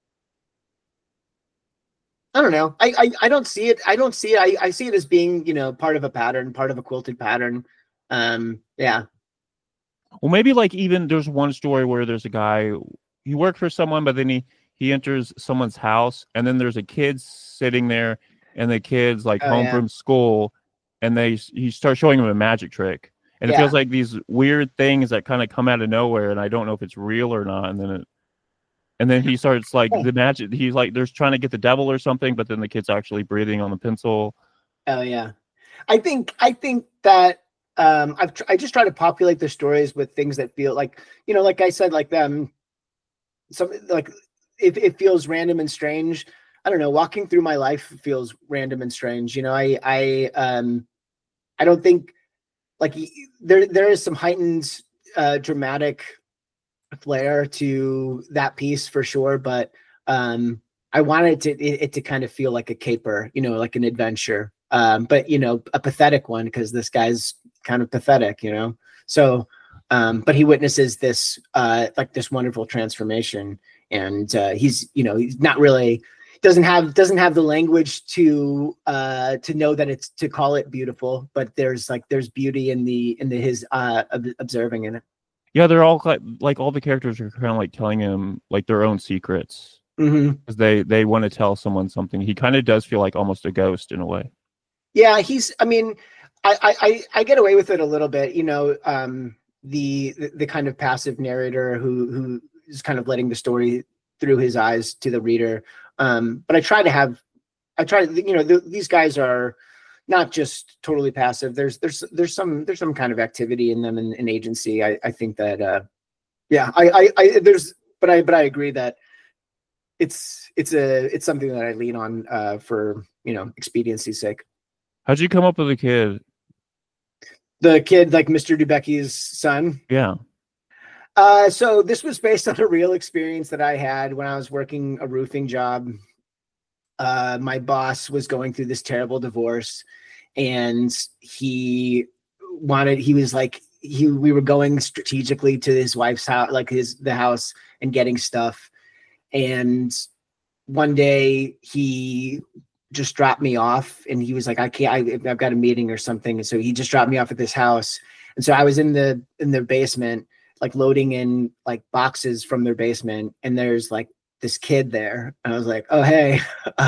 I don't know. I don't see it. I see it as being, part of a pattern, part of a quilted pattern. Yeah. Well, maybe like even there's one story where there's a guy, he worked for someone, but then he enters someone's house, and then there's a kid sitting there, and the kid's like from school, and he starts showing him a magic trick. And it feels like these weird things that kind of come out of nowhere, and I don't know if it's real or not. And then he starts like the magic. He's like, there's trying to get the devil or something, but then the kid's actually breathing on the pencil. Oh yeah, I think that I just try to populate the stories with things that feel like like I said, like something like it feels random and strange. I don't know. Walking through my life feels random and strange. I don't think. Like there is some heightened dramatic flair to that piece for sure, but I wanted it to kind of feel like a caper, like an adventure, but a pathetic one because this guy's kind of pathetic, So, but he witnesses this like this wonderful transformation, and he's not really. Doesn't have the language to know that it's to call it beautiful, but there's beauty in his observing in it. Yeah, they're all like all the characters are kind of like telling him like their own secrets because they want to tell someone something. He kind of does feel like almost a ghost in a way. Yeah, I mean, I get away with it a little bit, the kind of passive narrator who is kind of letting the story through his eyes to the reader. But I try to, these guys are not just totally passive. There's some kind of activity in them and agency. I think that, but I agree that it's something that I lean on, for, expediency's sake. How'd you come up with the kid? The kid, like Mr. Dubecki's son? Yeah. So this was based on a real experience that I had when I was working a roofing job. My boss was going through this terrible divorce, and we were going strategically to his wife's house, like the house, and getting stuff. And one day he just dropped me off, and he was like, I've got a meeting or something. And so he just dropped me off at this house. And so I was in the basement, like loading in like boxes from their basement, and there's like this kid there, and I was like, oh hey.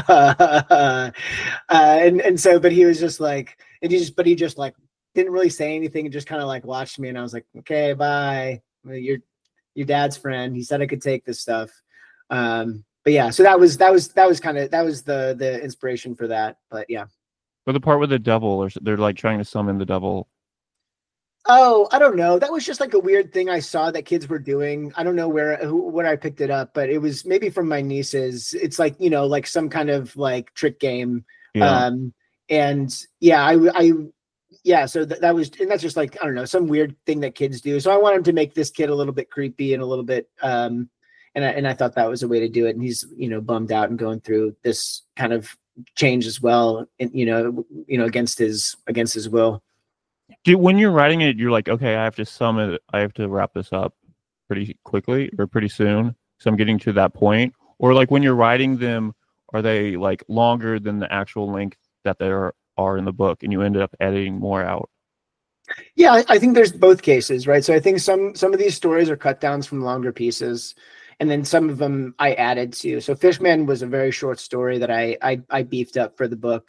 And so, but he was just like, he just like didn't really say anything and just kind of like watched me, and I was like, okay, bye. Your dad's friend. He said I could take this stuff. But yeah, so that was the inspiration for that. But yeah. But the part with the devil, or they're like trying to summon the devil. Oh, I don't know. That was just like a weird thing I saw that kids were doing. I don't know where I picked it up, but it was maybe from my nieces. It's like, like some kind of like trick game. Yeah. And yeah, so that was, and that's just like, I don't know, some weird thing that kids do. So I wanted to make this kid a little bit creepy and a little bit, and I thought that was a way to do it. And he's, bummed out and going through this kind of change as well. And, against his will. When you're writing it, you're like, okay, I have to sum it. I have to wrap this up pretty quickly or pretty soon. So I'm getting to that point. Or like when you're writing them, are they like longer than the actual length that there are in the book, and you ended up editing more out? Yeah, I think there's both cases, right? So I think some of these stories are cut downs from longer pieces, and then some of them I added to. So Fishman was a very short story that I beefed up for the book.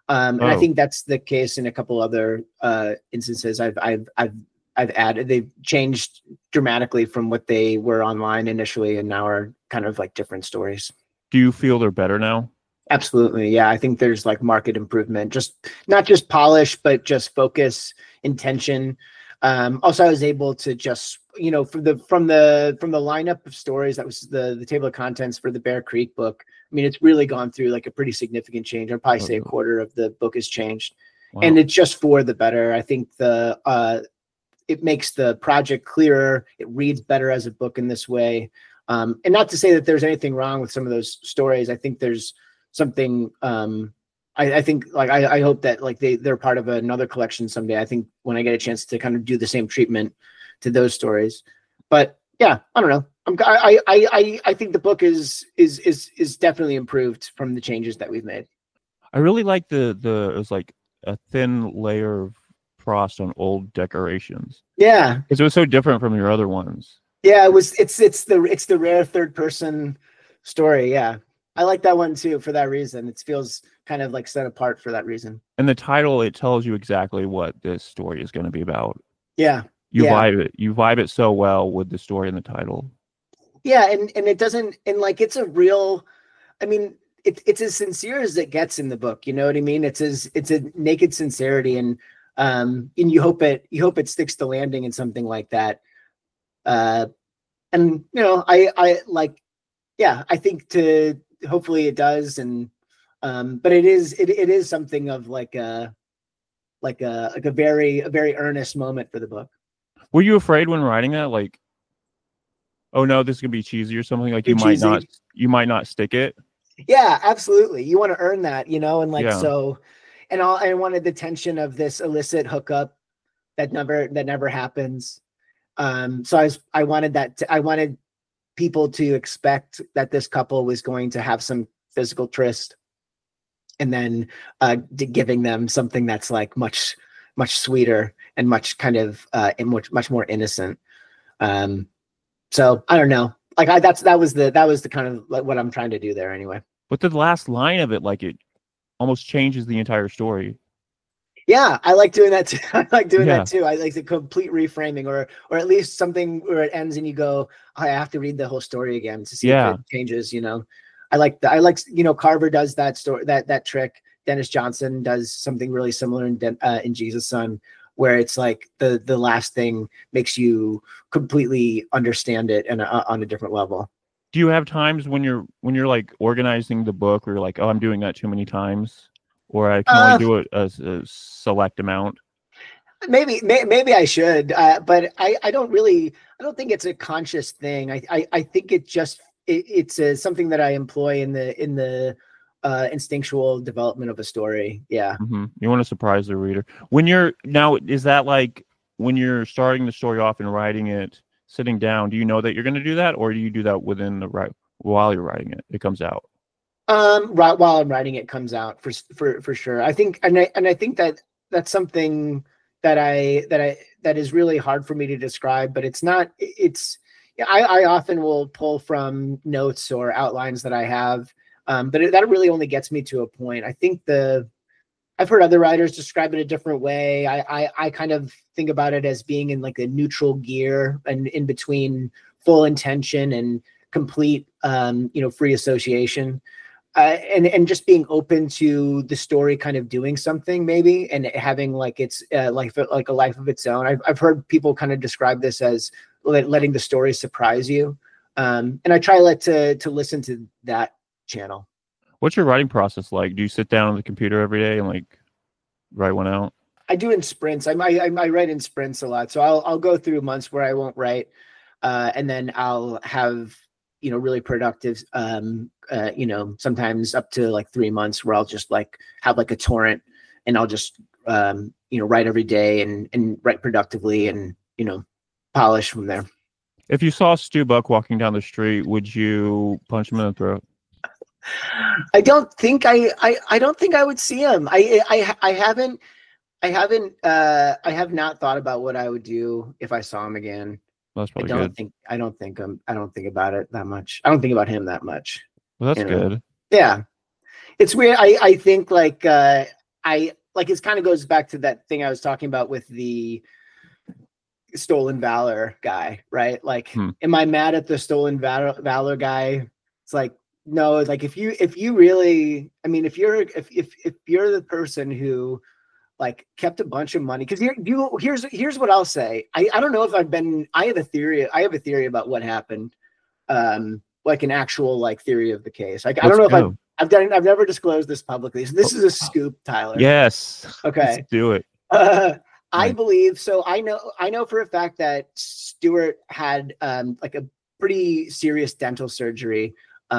And I think that's the case in a couple other instances. I've added. They've changed dramatically from what they were online initially, and now are kind of like different stories. Do you feel they're better now? Absolutely, yeah. I think there's like market improvement, just not just polish, but just focus, intention. Also, I was able to just, you know, from the lineup of stories that was the table of contents for the Bear Creek book. I mean, it's really gone through like a pretty significant change. I'd probably say a quarter of the book has changed, and it's just for the better. I think it makes the project clearer. It reads better as a book in this way. And not to say that there's anything wrong with some of those stories. I think there's something, I think like, I hope that like they're part of another collection someday. I think when I get a chance to kind of do the same treatment to those stories, but yeah, I don't know. I think the book is definitely improved from the changes that we've made. I really like it was like a thin layer of frost on old decorations. Yeah. Because it was so different from your other ones. Yeah, it's the rare third person story. Yeah. I like that one too for that reason. It feels kind of like set apart for that reason. And the title, it tells you exactly what this story is going to be about. Yeah. You vibe it so well with the story and the title. Yeah, and it doesn't, and like it's a real, I mean, it's as sincere as it gets in the book. You know what I mean? It's a naked sincerity, and you hope it sticks the landing in something like that. And you know, I like, yeah, I think hopefully it does, and but it is something of like a very earnest moment for the book. Were you afraid when writing that, like, oh no, this is gonna be cheesy or something? Like you might not stick it. Yeah, absolutely. You want to earn that, you know, and like so, and I wanted the tension of this illicit hookup that never happens. So I wanted people to expect that this couple was going to have some physical tryst, and then giving them something that's like much sweeter and much kind of much more innocent. So I don't know, like that was the kind of like what I'm trying to do there anyway. But the last line of it, like it almost changes the entire story. Yeah, I like doing that too. I like doing that too. I like the complete reframing, or at least something where it ends and you go, oh, I have to read the whole story again to see if it changes. You know, I like you know, Carver does that story, that trick. Dennis Johnson does something really similar in Jesus Son, where it's like the last thing makes you completely understand it and on a different level. Do you have times when you're like organizing the book where you're like, oh, I'm doing that too many times? Or I can only do it as a select amount. Maybe I should, but I don't think it's a conscious thing. I think it's something that I employ in the instinctual development of a story. Yeah. Mm-hmm. You want to surprise the reader is that like when you're starting the story off and writing it, sitting down, do you know that you're going to do that, or do you do that while you're writing it? It comes out. Right while I'm writing it comes out for sure. I think, and I think that's something that is really hard for me to describe, but I often will pull from notes or outlines that I have. But that really only gets me to a point. I think I've heard other writers describe it a different way. I kind of think about it as being in like a neutral gear and in between full intention and complete, free association. And just being open to the story kind of doing something maybe, and having like it's like a life of its own. I've heard people kind of describe this as letting the story surprise you. And I try to listen to that channel. What's your writing process like? Do you sit down on the computer every day and like write one out? I do in sprints. I write in sprints a lot. So I'll go through months where I won't write, and then I'll have really productive, sometimes up to like 3 months where I'll just like have like a torrent, and I'll just write every day and write productively and polish from there. If you saw Stu Buck walking down the street, would you punch him in the throat? I don't think I would see him. I have not thought about what I would do if I saw him again. That's probably good. I don't think about it that much. I don't think about him that much. Well, that's good. Yeah. It's weird. I think like, I like, it kind of goes back to that thing I was talking about with the stolen valor guy, right? Like, am I mad at the stolen valor guy? It's like, no, like if you really, I mean, if you're the person who like kept a bunch of money, because here's what I'll say. I don't know if I have a theory about what happened. Like an actual like theory of the case. Like, I don't know if I've never disclosed this publicly. So this is a scoop, Tyler. Yes. Okay. Let's do it. I believe so. I know for a fact that Stewart had like a pretty serious dental surgery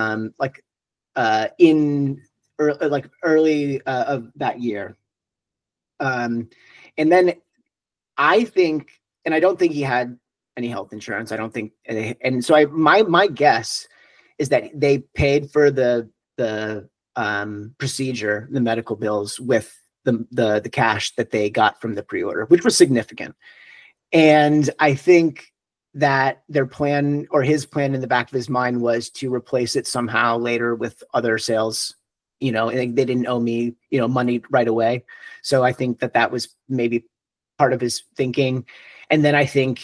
in early of that year. And then I think, and I don't think he had any health insurance. I don't think, and so my guess is that they paid for the procedure, the medical bills, with the cash that they got from the pre-order, which was significant. And I think that their plan, or his plan in the back of his mind, was to replace it somehow later with other sales, and they didn't owe me, money right away. So I think that was maybe part of his thinking. And then I think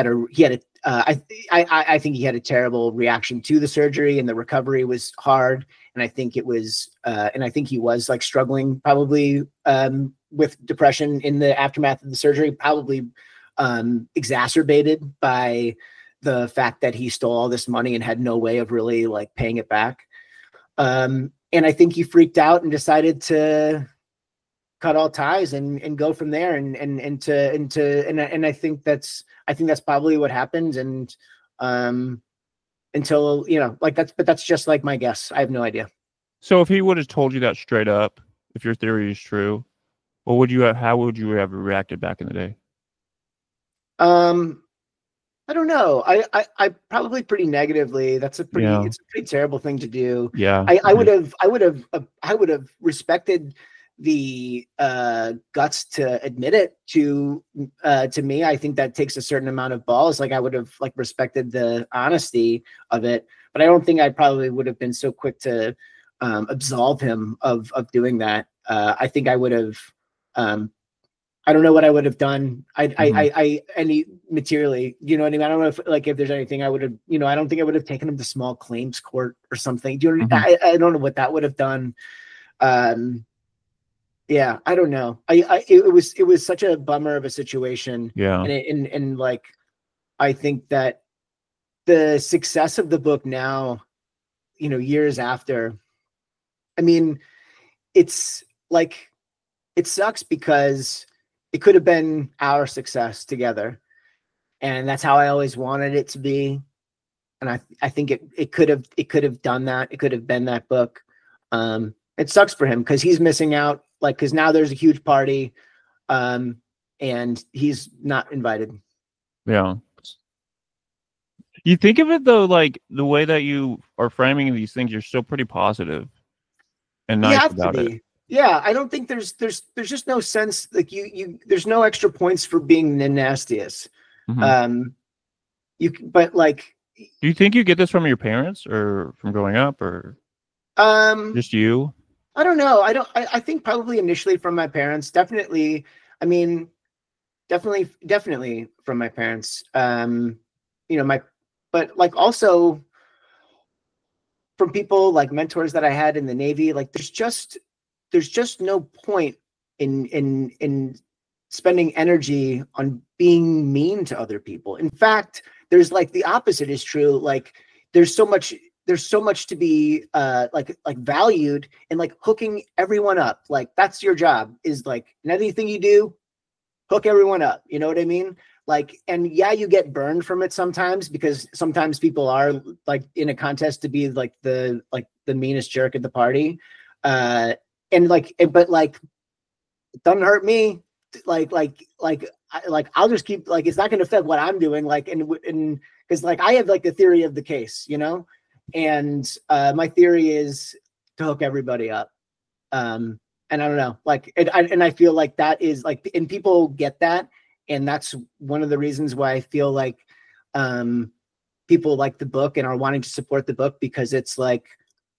I think he had a terrible reaction to the surgery, and the recovery was hard. And I think it was, and I think he was like struggling probably with depression in the aftermath of the surgery, probably exacerbated by the fact that he stole all this money and had no way of really like paying it back. And I think he freaked out and decided to cut all ties and go from there. And I think that's probably what happened. And until, but that's just like my guess. I have no idea. So if he would have told you that straight up, if your theory is true, how would you have reacted back in the day? I don't know. I probably pretty negatively. It's a pretty terrible thing to do. Yeah. I would have respected the guts to admit it to me. I think that takes a certain amount of balls. Like, I would have like respected the honesty of it, but I don't think I probably would have been so quick to absolve him of doing that. I think I would have, I don't know what I would have done. Any materially, you know what I mean? I don't know if there's anything I would have, I don't think I would have taken him to small claims court or something. Do you know, I don't know what that would have done. Yeah, I don't know. It was such a bummer of a situation. Yeah. And like, I think that the success of the book now, years after, I mean, it's like, it sucks because it could have been our success together. And that's how I always wanted it to be. And I think it could have done that. It could have been that book. It sucks for him because he's missing out, because now there's a huge party and he's not invited. Yeah. You think of it though, like the way that you are framing these things, you're still pretty positive and nice about it. Yeah, I don't think there's just no sense, like there's no extra points for being the nastiest. But like, do you think you get this from your parents or from growing up, or just you? I don't know. I think probably initially from my parents. Definitely. I mean, definitely from my parents. But like also from people like mentors that I had in the Navy. Like, there's just no point in spending energy on being mean to other people. In fact, there's like the opposite is true. Like, there's so much to be like valued in like hooking everyone up. Like, that's your job, is like, in anything you do, hook everyone up. You know what I mean? Like, and yeah, you get burned from it sometimes, because sometimes people are like in a contest to be like the meanest jerk at the party. But like, it doesn't hurt me. Like I'll just keep, like, it's not going to affect what I'm doing. Like, and because like I have like a theory of the case, and my theory is to hook everybody up. And I don't know, like, and I feel like that is like, and people get that. And that's one of the reasons why I feel like people like the book and are wanting to support the book, because it's like,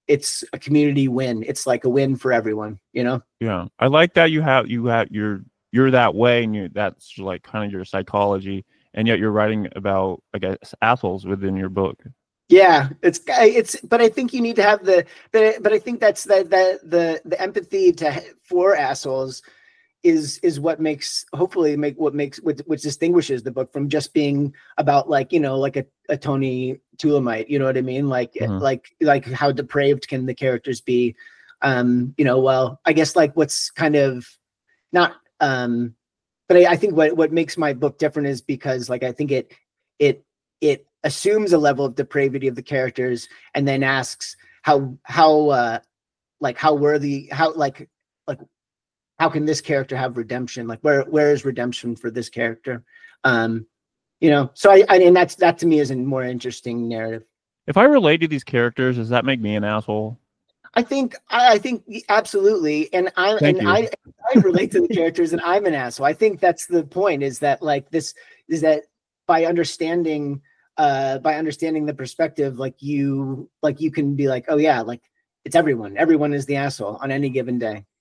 it's a community win. It's like a win for everyone, you know? Yeah. I like that you're that way, and that's like kind of your psychology, and yet you're writing about, I guess, assholes within your book. Yeah, but I think you need to have but I think that's the empathy for assholes is what distinguishes the book from just being about, like, you know, like a Tony Tulamite, you know what I mean? Like, like how depraved can the characters be? You know, well, I guess like what's kind of not, but I think what makes my book different is because, like, I think it assumes a level of depravity of the characters and then asks how worthy, how can this character have redemption? Like, where is redemption for this character? You know, so and that to me is a more interesting narrative. If I relate to these characters, does that make me an asshole? I think absolutely, and I relate to the characters, and I'm an asshole. I think that's the point. Is that by understanding the perspective, like you can be like, oh yeah, like it's everyone. Everyone is the asshole on any given day.